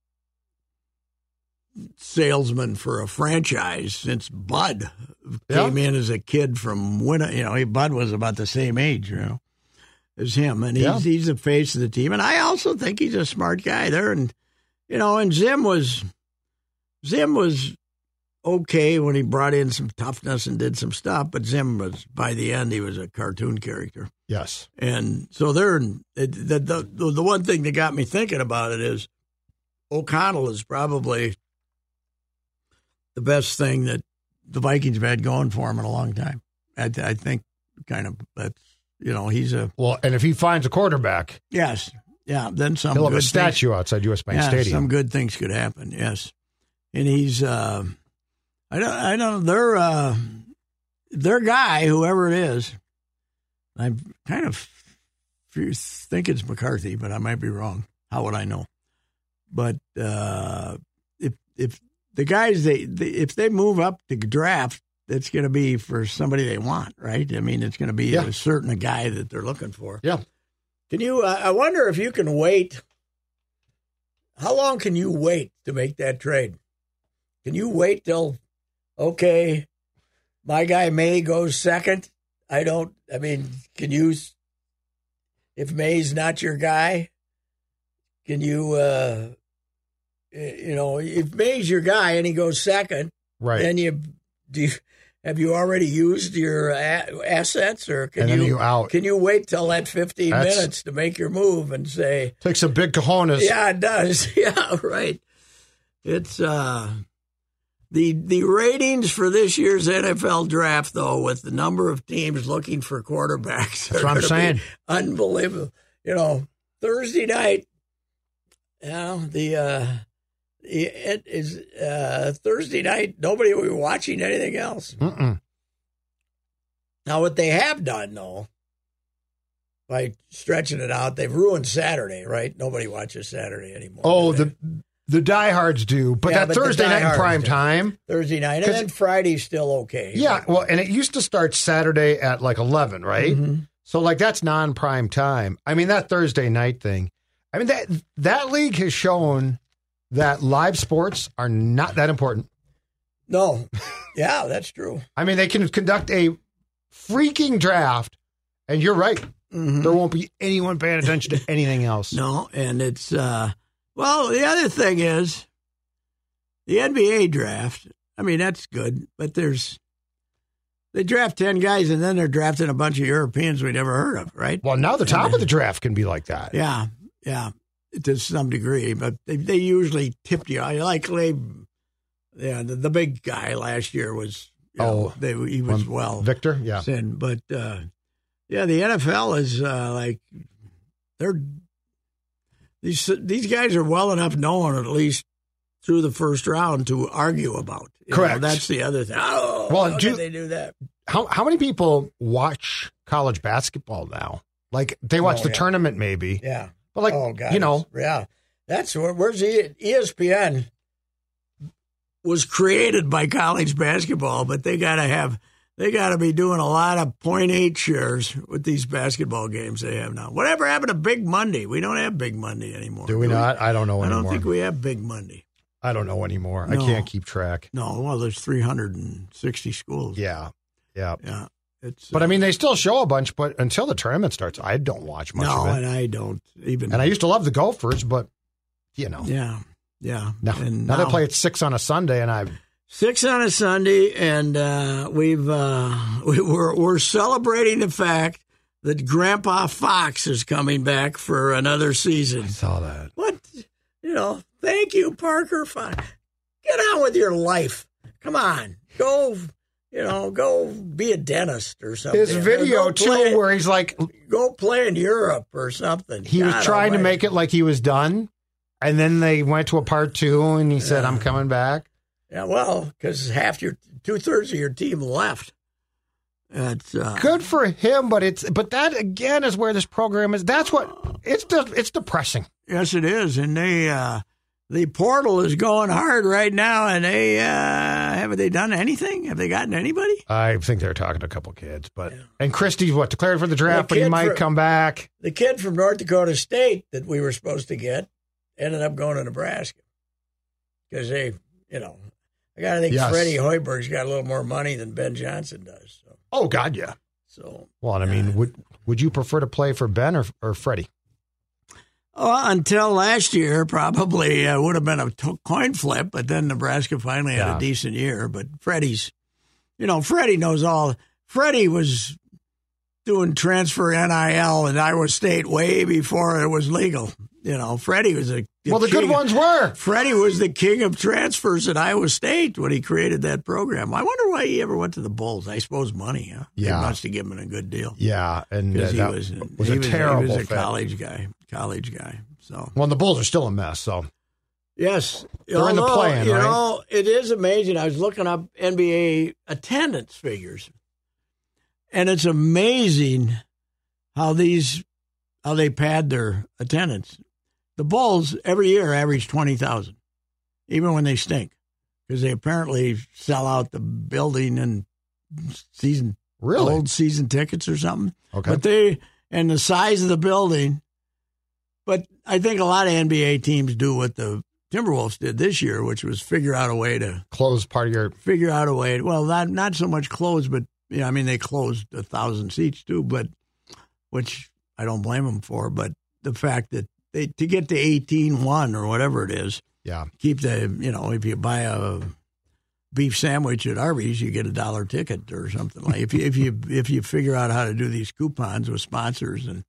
salesman for a franchise since Bud came in as a kid from Winna. Bud was about the same age, as him, and he's the face of the team. And I also think he's a smart guy there. And and Zim was okay when he brought in some toughness and did some stuff, but Zim was, by the end, he was a cartoon character. Yes. And so the one thing that got me thinking about it is O'Connell is probably the best thing that the Vikings have had going for him in a long time. I think kind of that's, he's a... Well, and if he finds a quarterback... Yes. Yeah, then some he'll have a statue outside U.S. Bank Stadium. Some good things could happen, yes. And he's... I don't their guy, whoever it is, I kind of think it's McCarthy, but I might be wrong. How would I know? But if the guys if they move up the draft, it's going to be for somebody they want, right? I mean, it's going to be a certain guy that they're looking for. Yeah. Can you? I wonder if you can wait. How long can you wait to make that trade? Can you wait till? Okay, my guy May goes second. Can you, if May's not your guy, can you, if May's your guy and he goes second, right? Then have you already used your assets, or can you wait till that 15 minutes to make your move and say, takes some big cojones? Yeah, it does. Yeah, right. It's, The ratings for this year's NFL draft, though, with the number of teams looking for quarterbacks, that's what I'm saying. Unbelievable. Thursday night, the It is Thursday night. Nobody will be watching anything else. Mm-mm. Now, what they have done, though, by stretching it out, they've ruined Saturday, right? Nobody watches Saturday anymore. Oh, the diehards do, but that Thursday night in prime time. Thursday night, and then Friday's still okay. Yeah, well, and it used to start Saturday at like 11, right? Mm-hmm. So like that's non-prime time. I mean, that Thursday night thing. I mean, that league has shown that live sports are not that important. No. Yeah, that's true. I mean, they can conduct a freaking draft, and you're right. Mm-hmm. There won't be anyone paying attention to anything else. No, and it's, well, the other thing is the NBA draft. I mean, that's good, but they draft 10 guys, and then they're drafting a bunch of Europeans we never heard of, right? Well, now the top of the draft can be like that. Yeah, to some degree, but they usually tip you. Like the big guy last year was, he was Victor, yeah. But, yeah, the NFL is these guys are well enough known, at least through the first round, to argue about. Correct. That's the other thing. How did they do that? How many people watch college basketball now? Like they watch the tournament, maybe. Yeah. But yeah. That's where's ESPN was created by college basketball, but they got to be doing a lot of 0.8 shares with these basketball games they have now. Whatever happened to Big Monday? We don't have Big Monday anymore. Do we not? I don't know anymore. I don't think we have Big Monday. I don't know anymore. No. I can't keep track. No, well, there's 360 schools. Yeah. But I mean, they still show a bunch, but until the tournament starts, I don't watch much of it. No, and I don't even. And I used to love the Gophers, but, you know. Yeah. Now they play at 6 on a Sunday, and 6 on a Sunday, and we're celebrating the fact that Grandpa Fox is coming back for another season. I saw that. What? Thank you, Parker Fox. Get on with your life. Come on. Go be a dentist or something. His video, too, where he's like... Go play in Europe or something. He was trying to make it like he was done, and then they went to a part 2, and he said, I'm coming back. Yeah, well, because 2/3 of your team left. It's good for him, but that again is where this program is. That's what it's depressing. Yes, it is, and the portal is going hard right now. And they have they done anything? Have they gotten anybody? I think they're talking to a couple kids, and Christie's declared for the draft, but he might come back. The kid from North Dakota State that we were supposed to get ended up going to Nebraska because they, I got to think Freddie Hoiberg's got a little more money than Ben Johnson does. So. Oh, God, yeah. So, well, I mean, would you prefer to play for Ben or Freddie? Until last year, probably would have been a coin flip, but then Nebraska finally had a decent year. But Freddie knows all. Freddie was doing transfer NIL at Iowa State way before it was legal. Freddie was the good ones were. Freddie was the king of transfers at Iowa State when he created that program. I wonder why he ever went to the Bulls. I suppose money, huh? Yeah. They must have given him a good deal. Yeah, and he was a college guy. So, well, the Bulls are still a mess. So, yes, they're in the play-in, right? It is amazing. I was looking up NBA attendance figures, and it's amazing how they pad their attendance. The Bulls every year average 20,000, even when they stink, because they apparently sell out the building and old season tickets or something. Okay, but and the size of the building. But I think a lot of NBA teams do what the Timberwolves did this year, which was figure out a way to close part of your. Figure out a way. Well, not so much close, but they closed 1,000 seats too, which I don't blame them for. But the fact that to get to 18-1 or whatever it is, keep if you buy a beef sandwich at Arby's, you get $1 ticket or something like. if you figure out how to do these coupons with sponsors and.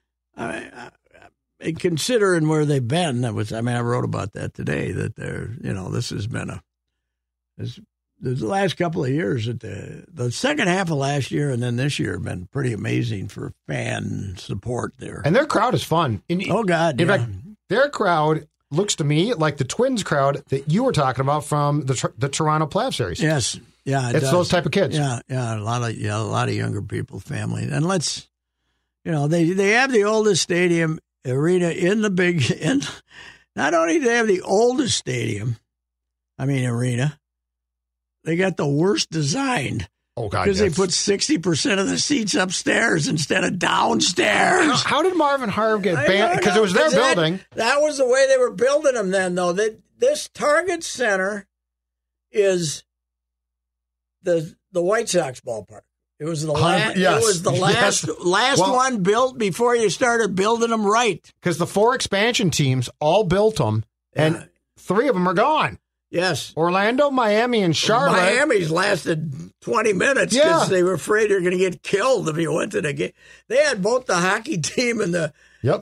Considering where they've been, I wrote about that today. That this has been the last couple of years. The second half of last year and then this year have been pretty amazing for fan support there. And their crowd is fun. Oh God! In fact, their crowd looks to me like the Twins crowd that you were talking about from the Toronto playoff series. Yes, yeah, it's those type of kids. Yeah, a lot of younger people, family, and they have the oldest stadium arena in the big. Not only do they have the oldest stadium, arena, they got the worst design. Oh, God, because they put 60% of the seats upstairs instead of downstairs. How did Marvin Harv get banned? Because it was their building. That was the way they were building them then, though. This Target Center is the White Sox ballpark. It was the last. Yes. It was the last one built before you started building them right. Because the 4 expansion teams all built them, and 3 of them are gone. Yes. Orlando, Miami, and Charlotte. Miami's lasted 20 minutes because they were afraid they were going to get killed if you went to the game. They had both the hockey team and the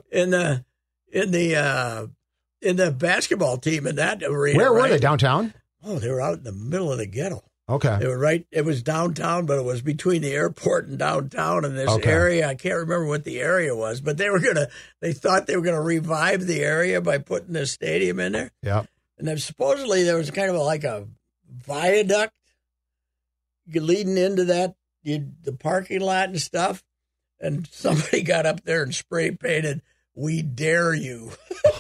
basketball team in that arena. Where were they? Downtown? Oh, they were out in the middle of the ghetto. Okay. They were right. It was downtown, but it was between the airport and downtown in this area. I can't remember what the area was, but they thought they were going to revive the area by putting this stadium in there. Yeah. And then supposedly there was kind of like a viaduct leading into the parking lot and stuff. And somebody got up there and spray painted, "We dare you,"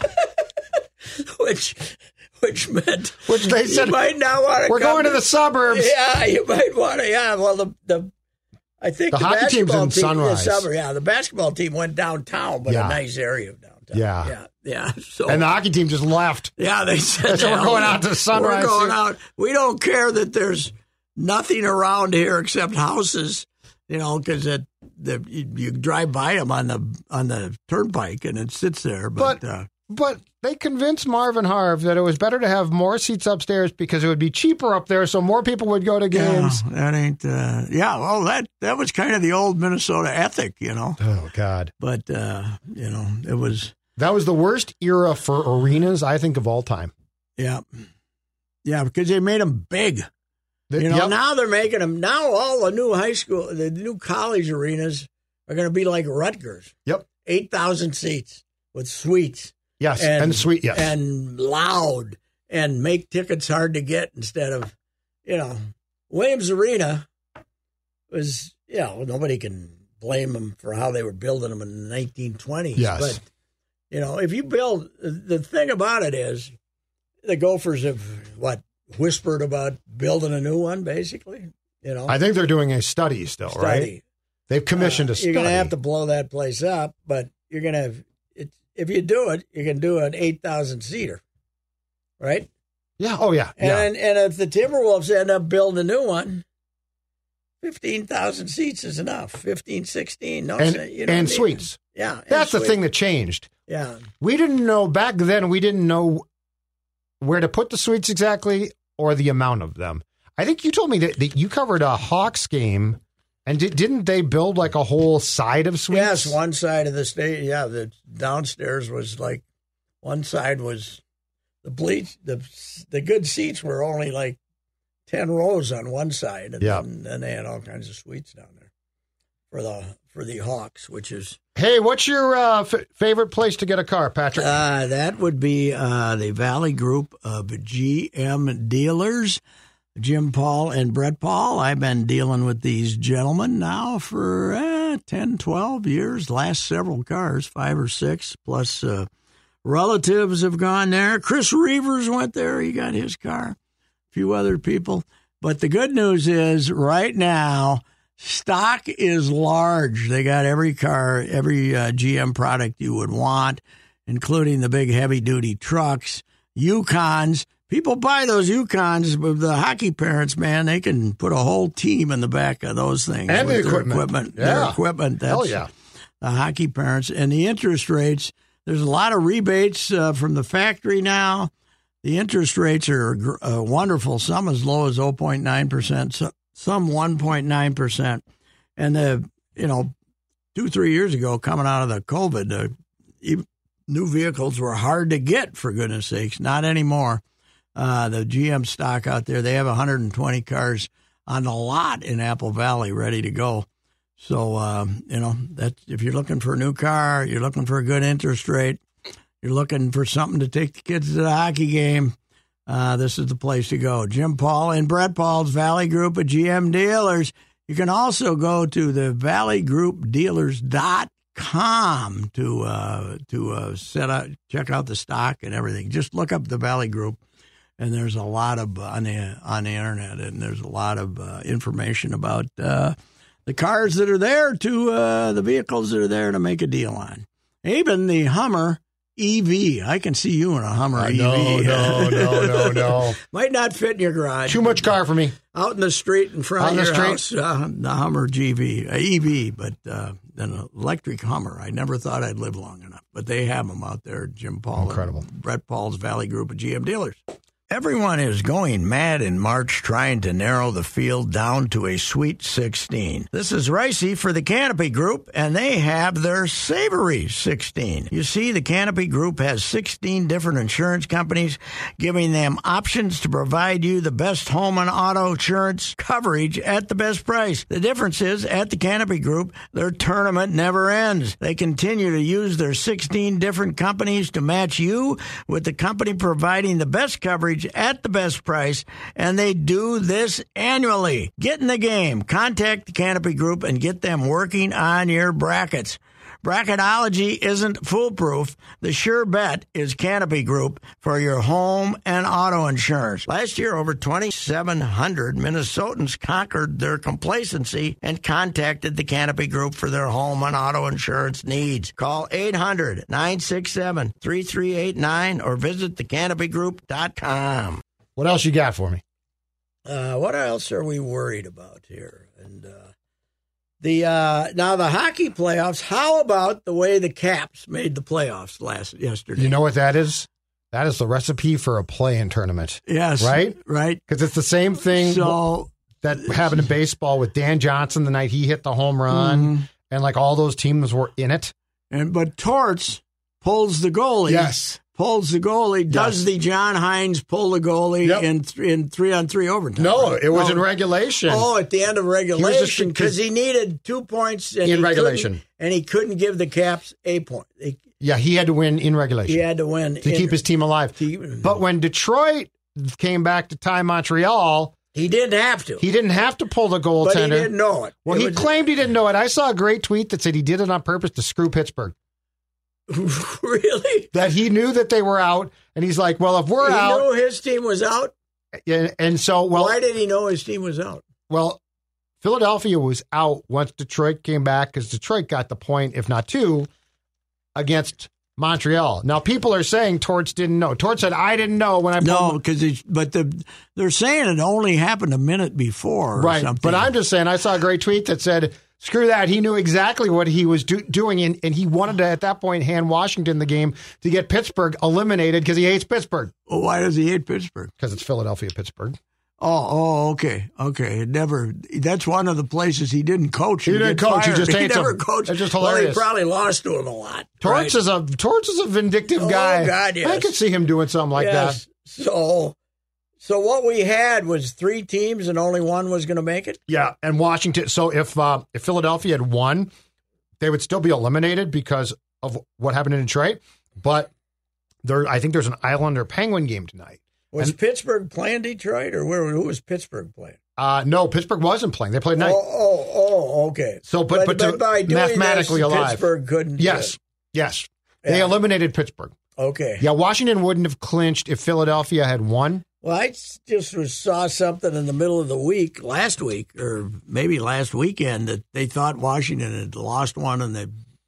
which meant they said, you might not want to. We're going to the suburbs. Yeah, you might want to. Yeah, well, I think the hockey team's in Sunrise. The basketball team went downtown, but a nice area of downtown. Yeah. So, and the hockey team just left. Yeah, they said so we're going out to Sunrise. We're going out. We don't care that there's nothing around here except houses, because you drive by them on the turnpike and it sits there. But they convinced Marvin Harv that it was better to have more seats upstairs because it would be cheaper up there, so more people would go to games. That ain't. That was kind of the old Minnesota ethic, Oh God! But it was. That was the worst era for arenas, I think, of all time. Yeah, because they made them big. Now they're making them. Now all the new college arenas are going to be like Rutgers. Yep, 8,000 seats with suites. Yes, and sweet, yes. And loud, and make tickets hard to get instead of, Williams Arena was, nobody can blame them for how they were building them in the 1920s. Yes. But, if you build, the thing about it is the Gophers have, whispered about building a new one, basically, I think they're doing a study still, right? They've commissioned a study. You're going to have to blow that place up, but you're going to have, if you do it, you can do an 8,000-seater, right? Yeah. Oh, yeah. And if the Timberwolves end up building a new one, 15,000 seats is enough. 15, 16. And suites. Yeah. That's the thing that changed. Yeah. We didn't know, back then, we didn't know where to put the suites exactly or the amount of them. I think you told me that you covered a Hawks game. And didn't they build like a whole side of suites? Yes, one side of the stage. Yeah, the downstairs was like one side was the bleach. The good seats were only like 10 rows on one side, and then they had all kinds of suites down there for the Hawks, which is. Hey, what's your favorite place to get a car, Patrick? That would be the Valley Group of GM dealers. Jim Paul and Brett Paul. I've been dealing with these gentlemen now for 10, 12 years. Last several cars, 5 or 6, plus relatives have gone there. Chris Reavers went there. He got his car. A few other people. But the good news is right now, stock is large. They got every car, every GM product you would want, including the big heavy-duty trucks, Yukons. People buy those Yukons, but the hockey parents, man, they can put a whole team in the back of those things. And with the equipment. Their equipment. That's the hockey parents. And the interest rates, there's a lot of rebates from the factory now. The interest rates are wonderful, some as low as 0.9%, some 1.9%. And, 2-3 years ago, coming out of the COVID, new vehicles were hard to get, for goodness sakes. Not anymore. The GM stock out there, they have 120 cars on the lot in Apple Valley ready to go. So, that if you're looking for a new car, you're looking for a good interest rate, you're looking for something to take the kids to the hockey game, this is the place to go. Jim Paul and Brett Paul's Valley Group of GM Dealers. You can also go to the valleygroupdealers.com to check out the stock and everything. Just look up the Valley Group, and there's a lot of on the internet, and there's a lot of information about the cars that are there to the vehicles that are there to make a deal on. Even the Hummer EV. I can see you in a Hummer EV. No. Might not fit in your garage. Too much car for me. Out in the street in front of your house, the Hummer EV, but an electric Hummer. I never thought I'd live long enough, but they have them out there. Jim Paul, incredible. Brett Paul's Valley Group of GM Dealers. Everyone is going mad in March trying to narrow the field down to a Sweet 16. This is Ricey for the Canopy Group, and they have their Savory 16. You see, the Canopy Group has 16 different insurance companies, giving them options to provide you the best home and auto insurance coverage at the best price. The difference is, at the Canopy Group, their tournament never ends. They continue to use their 16 different companies to match you with the company providing the best coverage at the best price, and they do this annually. Get in the game. Contact the Canopy Group and get them working on your brackets. Bracketology isn't foolproof. The sure bet is Canopy Group for your home and auto insurance. Last year, over 2,700 Minnesotans conquered their complacency and contacted the Canopy Group for their home and auto insurance needs. Call 800-967-3389 or visit thecanopygroup.com. What else you got for me? What else are we worried about here? And now the hockey playoffs. How about the way the Caps made the playoffs yesterday? You know what that is? That is the recipe for a play-in tournament. Yes, right. Because it's the same thing that happened in baseball with Dan Johnson the night he hit the home run, and like all those teams were in it. But Torts pulls the goalie. Yes. Pulls the goalie, does the John Hines pull the goalie in 3-on-3 overtime? No, it was in regulation. Oh, at the end of regulation, because he needed 2 points in regulation. And he couldn't give the Caps a point. He had to win in regulation. He had to win. To keep his team alive. But when Detroit came back to tie Montreal, he didn't have to. He didn't have to pull the goaltender. But he didn't know it. Well, he claimed he didn't know it. I saw a great tweet that said he did it on purpose to screw Pittsburgh. Really? That he knew that they were out, and he's like, well, if we're out... He knew his team was out? And so, well... Why did he know his team was out? Well, Philadelphia was out once Detroit came back, because Detroit got the point, if not two, against Montreal. Now, people are saying Torts didn't know. Torts said, I didn't know when I... No, because they're saying it only happened a minute before or something. But I'm just saying, I saw a great tweet that said... Screw that. He knew exactly what he was doing, and he wanted to, at that point, hand Washington the game to get Pittsburgh eliminated because he hates Pittsburgh. Well, why does he hate Pittsburgh? Because it's Philadelphia-Pittsburgh. Okay. That's one of the places he didn't coach. He didn't coach. He just hates him. He never coached. It's just hilarious. Well, he probably lost to him a lot. Torts is a vindictive guy. Oh, God, yes. I could see him doing something like that. So what we had was 3 teams and only one was going to make it? Yeah, and Washington. So if Philadelphia had won, they would still be eliminated because of what happened in Detroit. But I think there's an Islander-Penguin game tonight. Was Pittsburgh playing Detroit, or who was Pittsburgh playing? No, Pittsburgh wasn't playing. They played night. Okay. So, but by doing mathematically this, alive. Pittsburgh couldn't. Yes. Yeah. They eliminated Pittsburgh. Okay. Yeah, Washington wouldn't have clinched if Philadelphia had won. Well, I just saw something in the middle of the week, last week, or maybe last weekend, that they thought Washington had lost one, and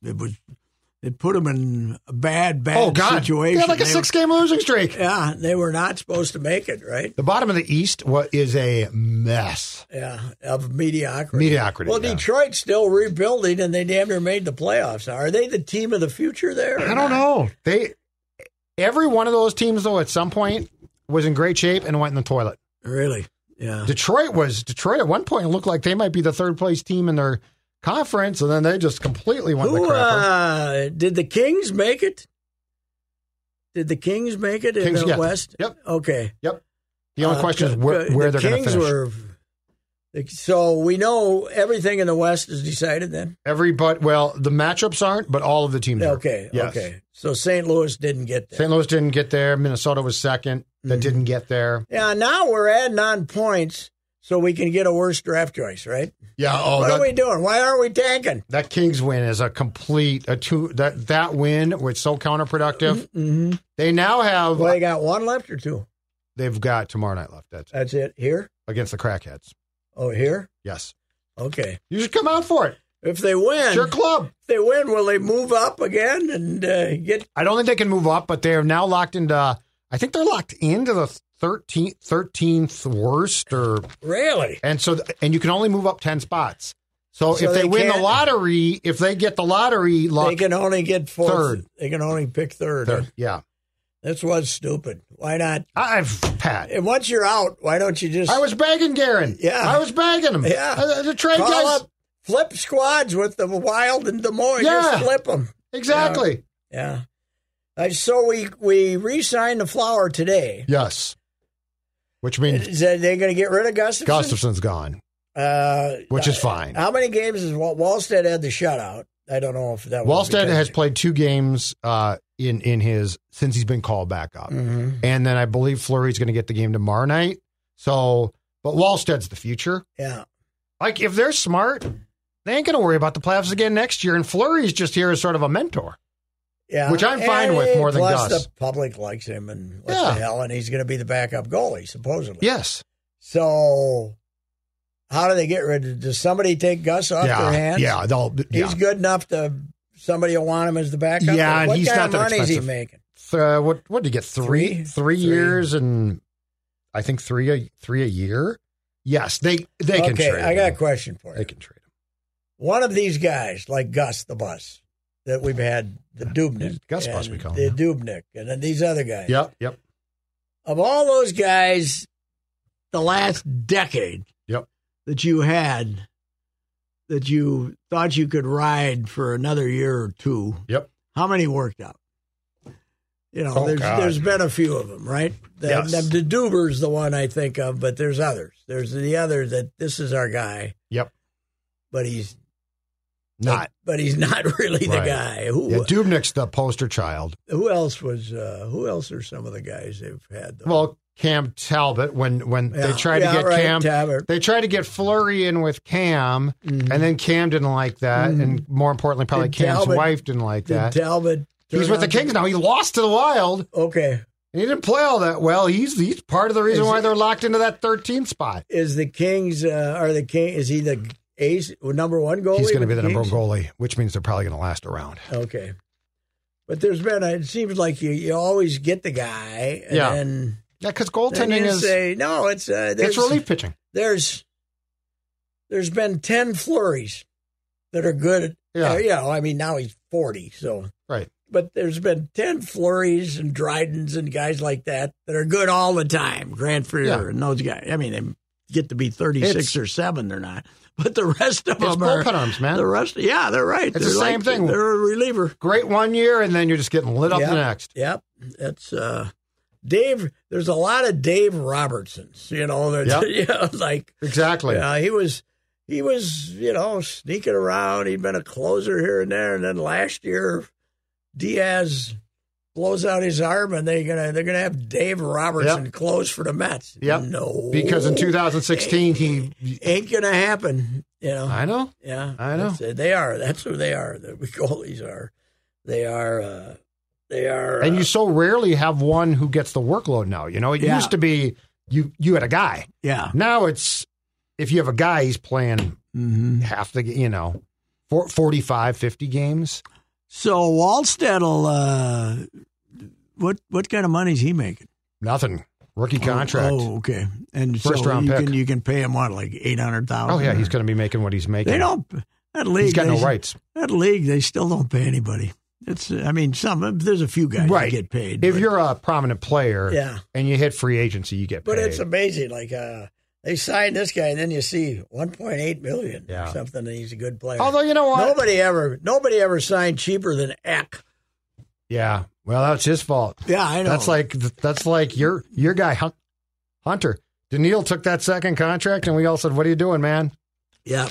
it put them in a bad situation. They had like a 6-game losing streak. Yeah, they were not supposed to make it, right? The bottom of the East is a mess. Yeah, of mediocrity. Well, yeah. Detroit's still rebuilding, and they damn near made the playoffs. Are they the team of the future there? I don't know. Every one of those teams, though, at some point was in great shape and went in the toilet. Really? Yeah. Detroit at one point looked like they might be the third place team in their conference, and then they just completely went in the crapper. Did the Kings make it? In the West? Yep. Okay. Yep. The only question is where they're going to finish. So we know everything in the West is decided then? The matchups aren't, but all of the teams are. Okay, yes. okay. So St. Louis didn't get there. St. Louis didn't get there. Minnesota was second. That didn't get there. Yeah, now we're adding on points so we can get a worse draft choice, right? Yeah. What are we doing? Why aren't we tanking? That Kings win is that win was so counterproductive. Mm-hmm. They now have. Well, they got one left or two? They've got tomorrow night left. That's it. Here? Against the Crackheads. Oh, here? Yes. Okay. You should come out for it. If they win, it's your club. If they win, will they move up again and get? I don't think they can move up, but they are now locked into. I think they're locked into the 13th worst, or really. And you can only move up 10 spots. So if they win the lottery, if they get the lottery, they can only get fourth. Third. They can only pick third. Yeah. This was stupid. Why not? Pat. And once you're out, why don't you just? I was begging Garen. Yeah. I was begging him. Yeah. The trade guys. Flip squads with the Wild and Des Moines. Yeah. Just flip them. Exactly. Yeah. So we re-signed the Flower today. Yes. Which means is that they're going to get rid of Gustafson? Gustafson's gone. Which is fine. How many games has Wallstead had the shutout? I don't know if that was Wallstead has played 2 games in his since he's been called back up. Mm-hmm. And then I believe Fleury's going to get the game tomorrow night. But Wallstead's the future. Yeah. Like, if they're smart, they ain't going to worry about the playoffs again next year. And Fleury's just here as sort of a mentor. Yeah. Which I'm fine with more than Gus. Gus. The public likes him, and what the hell, and he's going to be the backup goalie, supposedly. Yes. So how do they get rid of? Does somebody take Gus off their hands? Yeah. He's good enough to somebody will want him as the backup. Yeah, and he's not that money expensive. Is he making? What did he get? Three years, and I think three a year. Yes, they can trade him. I got a question for you. They can trade him. One of these guys, like Gus the Bus, that we've had, the Dubnyk. Gus Bus, we call the him. Dubnyk, and then these other guys. Yep. Of all those guys, the last decade that you had, that you thought you could ride for another year or two, how many worked out? There's been a few of them, right? The Duber's the one I think of, but there's others. There's the other that this is our guy. Yep. But he's not. But he's not really the guy. Dubnyk's the poster child. Who else are some of the guys they've had? Though? Well, Cam Talbot, when they tried to get Cam, Talbot. They tried to get Fleury in with Cam, and then Cam didn't like that, and more importantly, probably Cam's wife didn't like that. Talbot. He's with the Kings now. He lost to the Wild. Okay. He didn't play all that well. He's part of the reason why they're locked into that 13th spot. Is the Kings is he the ace number one goalie? He's going to be the number one goalie, which means they're probably going to last around. Okay. But there's been it seems like you always get the guy and then because goaltending is it's relief pitching. There's been 10 Fleuries that are good. I mean now he's 40, so right. But there's been 10 Fleuries and Drydens and guys like that are good all the time. Grant Freer and those guys. I mean, they get to be 36 or 7. They're not. But the rest of them are bullpen arms, man. The rest, they're right. It's the same thing. They're a reliever. Great one year, and then you're just getting lit up the next. Yep. That's Dave. There's a lot of Dave Robertsons. Like exactly. He was sneaking around. He'd been a closer here and there, and then last year Diaz blows out his arm, and they're gonna have Dave Robertson close for the Mets. Yep. No, because in 2016 he ain't gonna happen. I know. Yeah, I know. They are. That's who they are. The goalies are. They are. And you so rarely have one who gets the workload now. It used to be you had a guy. Yeah. Now it's if you have a guy, he's playing half the 45, 50 games. So Wallstead what kind of money is he making? Nothing. Rookie contract. Oh, okay. And first round pick. You can pay him like $800,000. Oh yeah, he's going to be making what he's making. They don't. That league. He's got no rights. That league, they still don't pay anybody. There's a few guys that get paid. If you're a prominent player, and you hit free agency, you get paid. But it's amazing. Like they signed this guy, and then you see $1.8 million or something, and he's a good player. Although you know what, nobody ever signed cheaper than Eck. Yeah, well, that's his fault. Yeah, I know. That's like your guy Hunter Daniil took that second contract, and we all said, "What are you doing, man?" Yeah.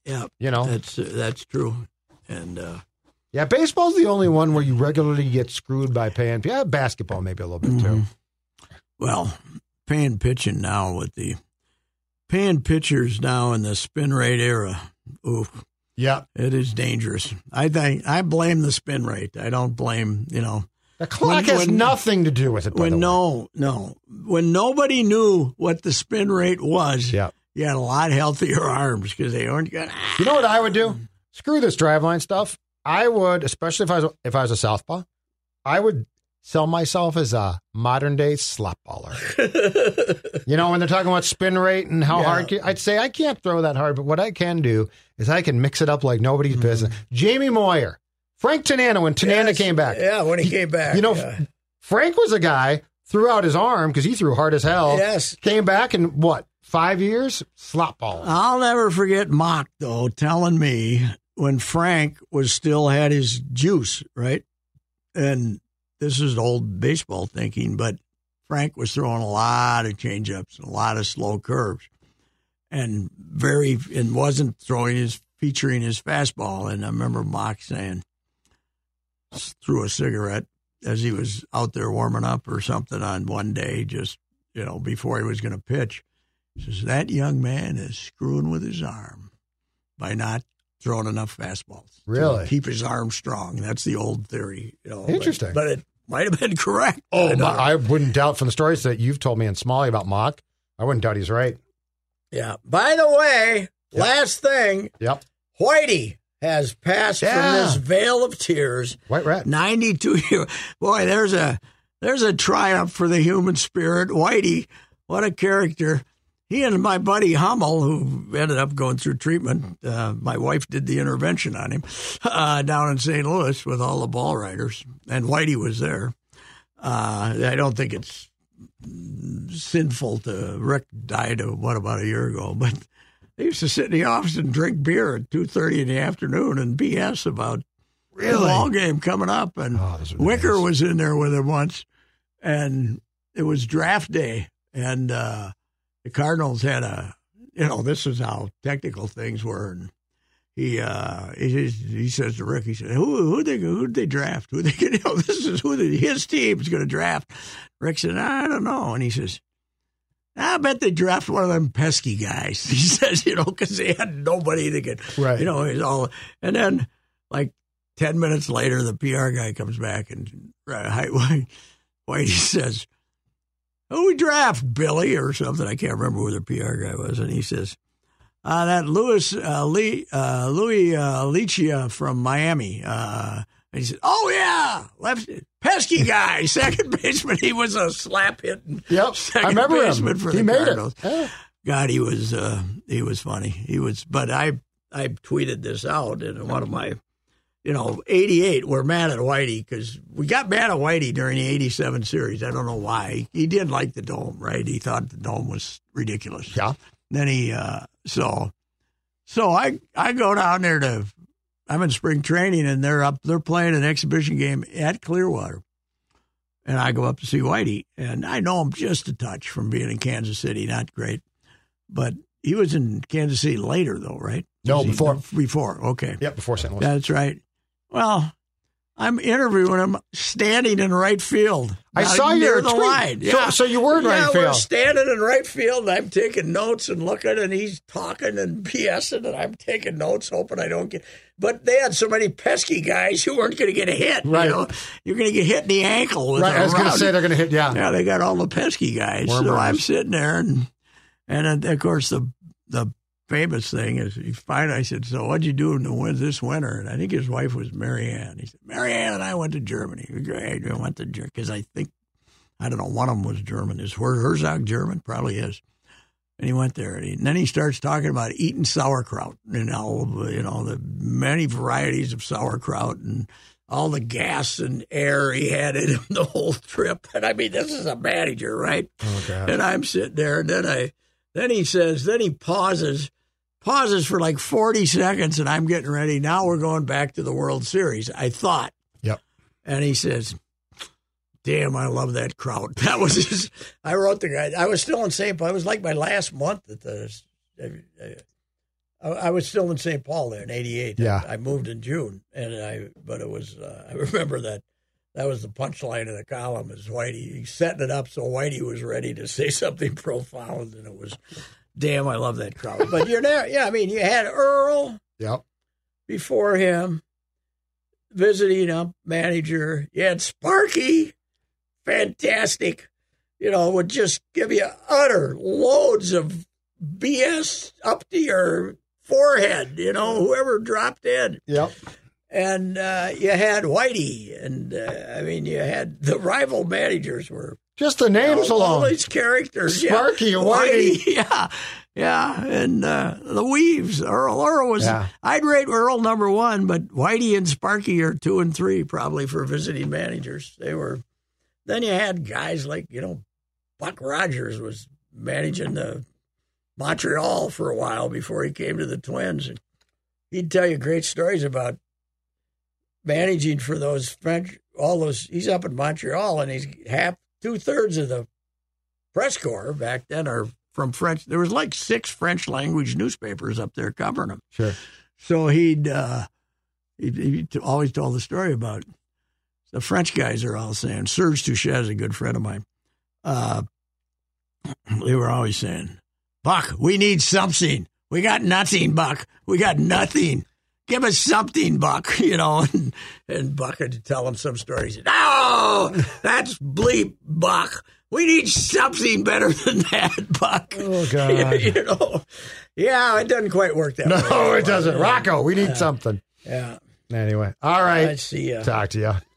That's true. And baseball's the only one where you regularly get screwed by paying. Yeah, basketball maybe a little bit too. Well, paying pitching now with the paying pitchers now in the spin rate era. Ooh. Yeah, it is dangerous. I blame the spin rate. I don't blame, The clock has nothing to do with it, No. When nobody knew what the spin rate was, you had a lot healthier arms because they weren't going to... You know what I would do? Screw this driveline stuff. I would, especially if I was a southpaw, I would sell myself as a modern-day slap baller. When they're talking about spin rate and how hard... I'd say I can't throw that hard, but what I can do is I can mix it up like nobody's business. Jamie Moyer. Frank Tanana, when Tanana came back. Yeah, when he came back. Frank was a guy, threw out his arm because he threw hard as hell. Yes. Came back in, 5 years? Slop ball. I'll never forget Mock, though, telling me when Frank still had his juice, right? And this is old baseball thinking, but Frank was throwing a lot of changeups and a lot of slow curves and wasn't featuring his fastball. And I remember Mock saying, threw a cigarette as he was out there warming up or something on one day, just, before he was going to pitch. He says, that young man is screwing with his arm by not throwing enough fastballs. Really? To keep his arm strong. That's the old theory. Interesting. But it might have been correct. Oh, I wouldn't doubt from the stories that you've told me in Smalley about Mock. I wouldn't doubt he's right. Yeah. By the way, last thing. Yep. Whitey has passed from this veil of tears. White rat. 92 years. Boy, there's a triumph for the human spirit. Whitey, what a character. He and my buddy Hummel, who ended up going through treatment, my wife did the intervention on him, down in St. Louis with all the ball riders, and Whitey was there. I don't think it's sinful to... Rick died about a year ago, but they used to sit in the office and drink beer at 2:30 in the afternoon and BS about the ball game coming up. And Wicker was in there with him once, and it was draft day, and the Cardinals had this is how technical things were, and he says to Rick, he said, who did they draft? This is who his team's going to draft. Rick said, I don't know, and he says, I bet they draft one of them pesky guys. He says, because they had nobody that could, and then like 10 minutes later, the PR guy comes back and Whitey says, who we draft, Billy, or something. I can't remember who the PR guy was. And he says, that Louis Lichia from Miami. And he said, oh, yeah, pesky guy, second baseman. He was a slap-hitting second baseman for the Cardinals. Yeah. God, he was funny. He was, but I tweeted this out in one of my, 88, we're mad at Whitey because we got mad at Whitey during the 87 series. I don't know why. He did like the Dome, right? He thought the Dome was ridiculous. Yeah. Then he, so I go down there I'm in spring training and they're playing an exhibition game at Clearwater. And I go up to see Whitey, and I know him just a touch from being in Kansas City, not great. But he was in Kansas City later, though, right? No, before. Before, okay. Yep, before St. Louis. That's right. Well, I'm interviewing him standing in right field. I saw your tweet. Line. Yeah. So you were in right field. Yeah, we're standing in right field, and I'm taking notes and looking, and he's talking and BSing, and I'm taking notes, hoping I don't get... But they had so many pesky guys who weren't going to get hit. Right. You're going to get hit in the ankle. With I was going to say they're going to hit, yeah. Yeah, they got all the pesky guys. So I'm sitting there, and of course, the famous thing is, I said, so what'd you do to win this winter? And I think his wife was Mary Ann. He said, Mary Ann and I went to Germany. I went to Germany because I don't know, one of them was German. Is Herzog German? Probably is. And he went there, and then he starts talking about eating sauerkraut, the many varieties of sauerkraut and all the gas and air he had in him the whole trip. And I mean, this is a manager, right? Oh, God. And I'm sitting there, and then he pauses for like 40 seconds, and I'm getting ready. Now we're going back to the World Series, I thought. Yep. And he says, damn, I love that crowd. That was just, I wrote the guy. I was still in St. Paul. It was like my last month at the. I was still in St. Paul there in '88. Yeah, I moved in June, but it was. I remember that was the punchline of the column. Is Whitey? He's setting it up so Whitey was ready to say something profound, and it was, damn, I love that crowd. But you're there. Yeah, I mean, you had Earl. Yep. Before him, visiting up manager. You had Sparky, fantastic. Would just give you utter loads of BS up to your forehead, whoever dropped in. Yep. And you had Whitey, and you had the rival managers were just the names alone. All these characters, Sparky and Whitey. Yeah, and the Weaves. Earl was. Yeah. I'd rate Earl number 1, but Whitey and Sparky are 2 and 3 probably for visiting managers. They were. Then you had guys like Buck Rogers was managing the Montreal for a while before he came to the Twins, and he'd tell you great stories about managing for those French. He's up in Montreal, and he's 2/3 of the press corps back then are from French. There was like 6 French language newspapers up there covering him. Sure. So he always told the story about the French guys are all saying. Serge Touchet is a good friend of mine. They were always saying, Buck, we need something. We got nothing, Buck. We got nothing. Give us something, Buck, And Buck had to tell him some stories. No, that's bleep, Buck. We need something better than that, Buck. Oh, God. Yeah, it doesn't quite work that way. No, it doesn't. Rocco, we need something. Yeah. Anyway, all right. I see ya. Talk to you.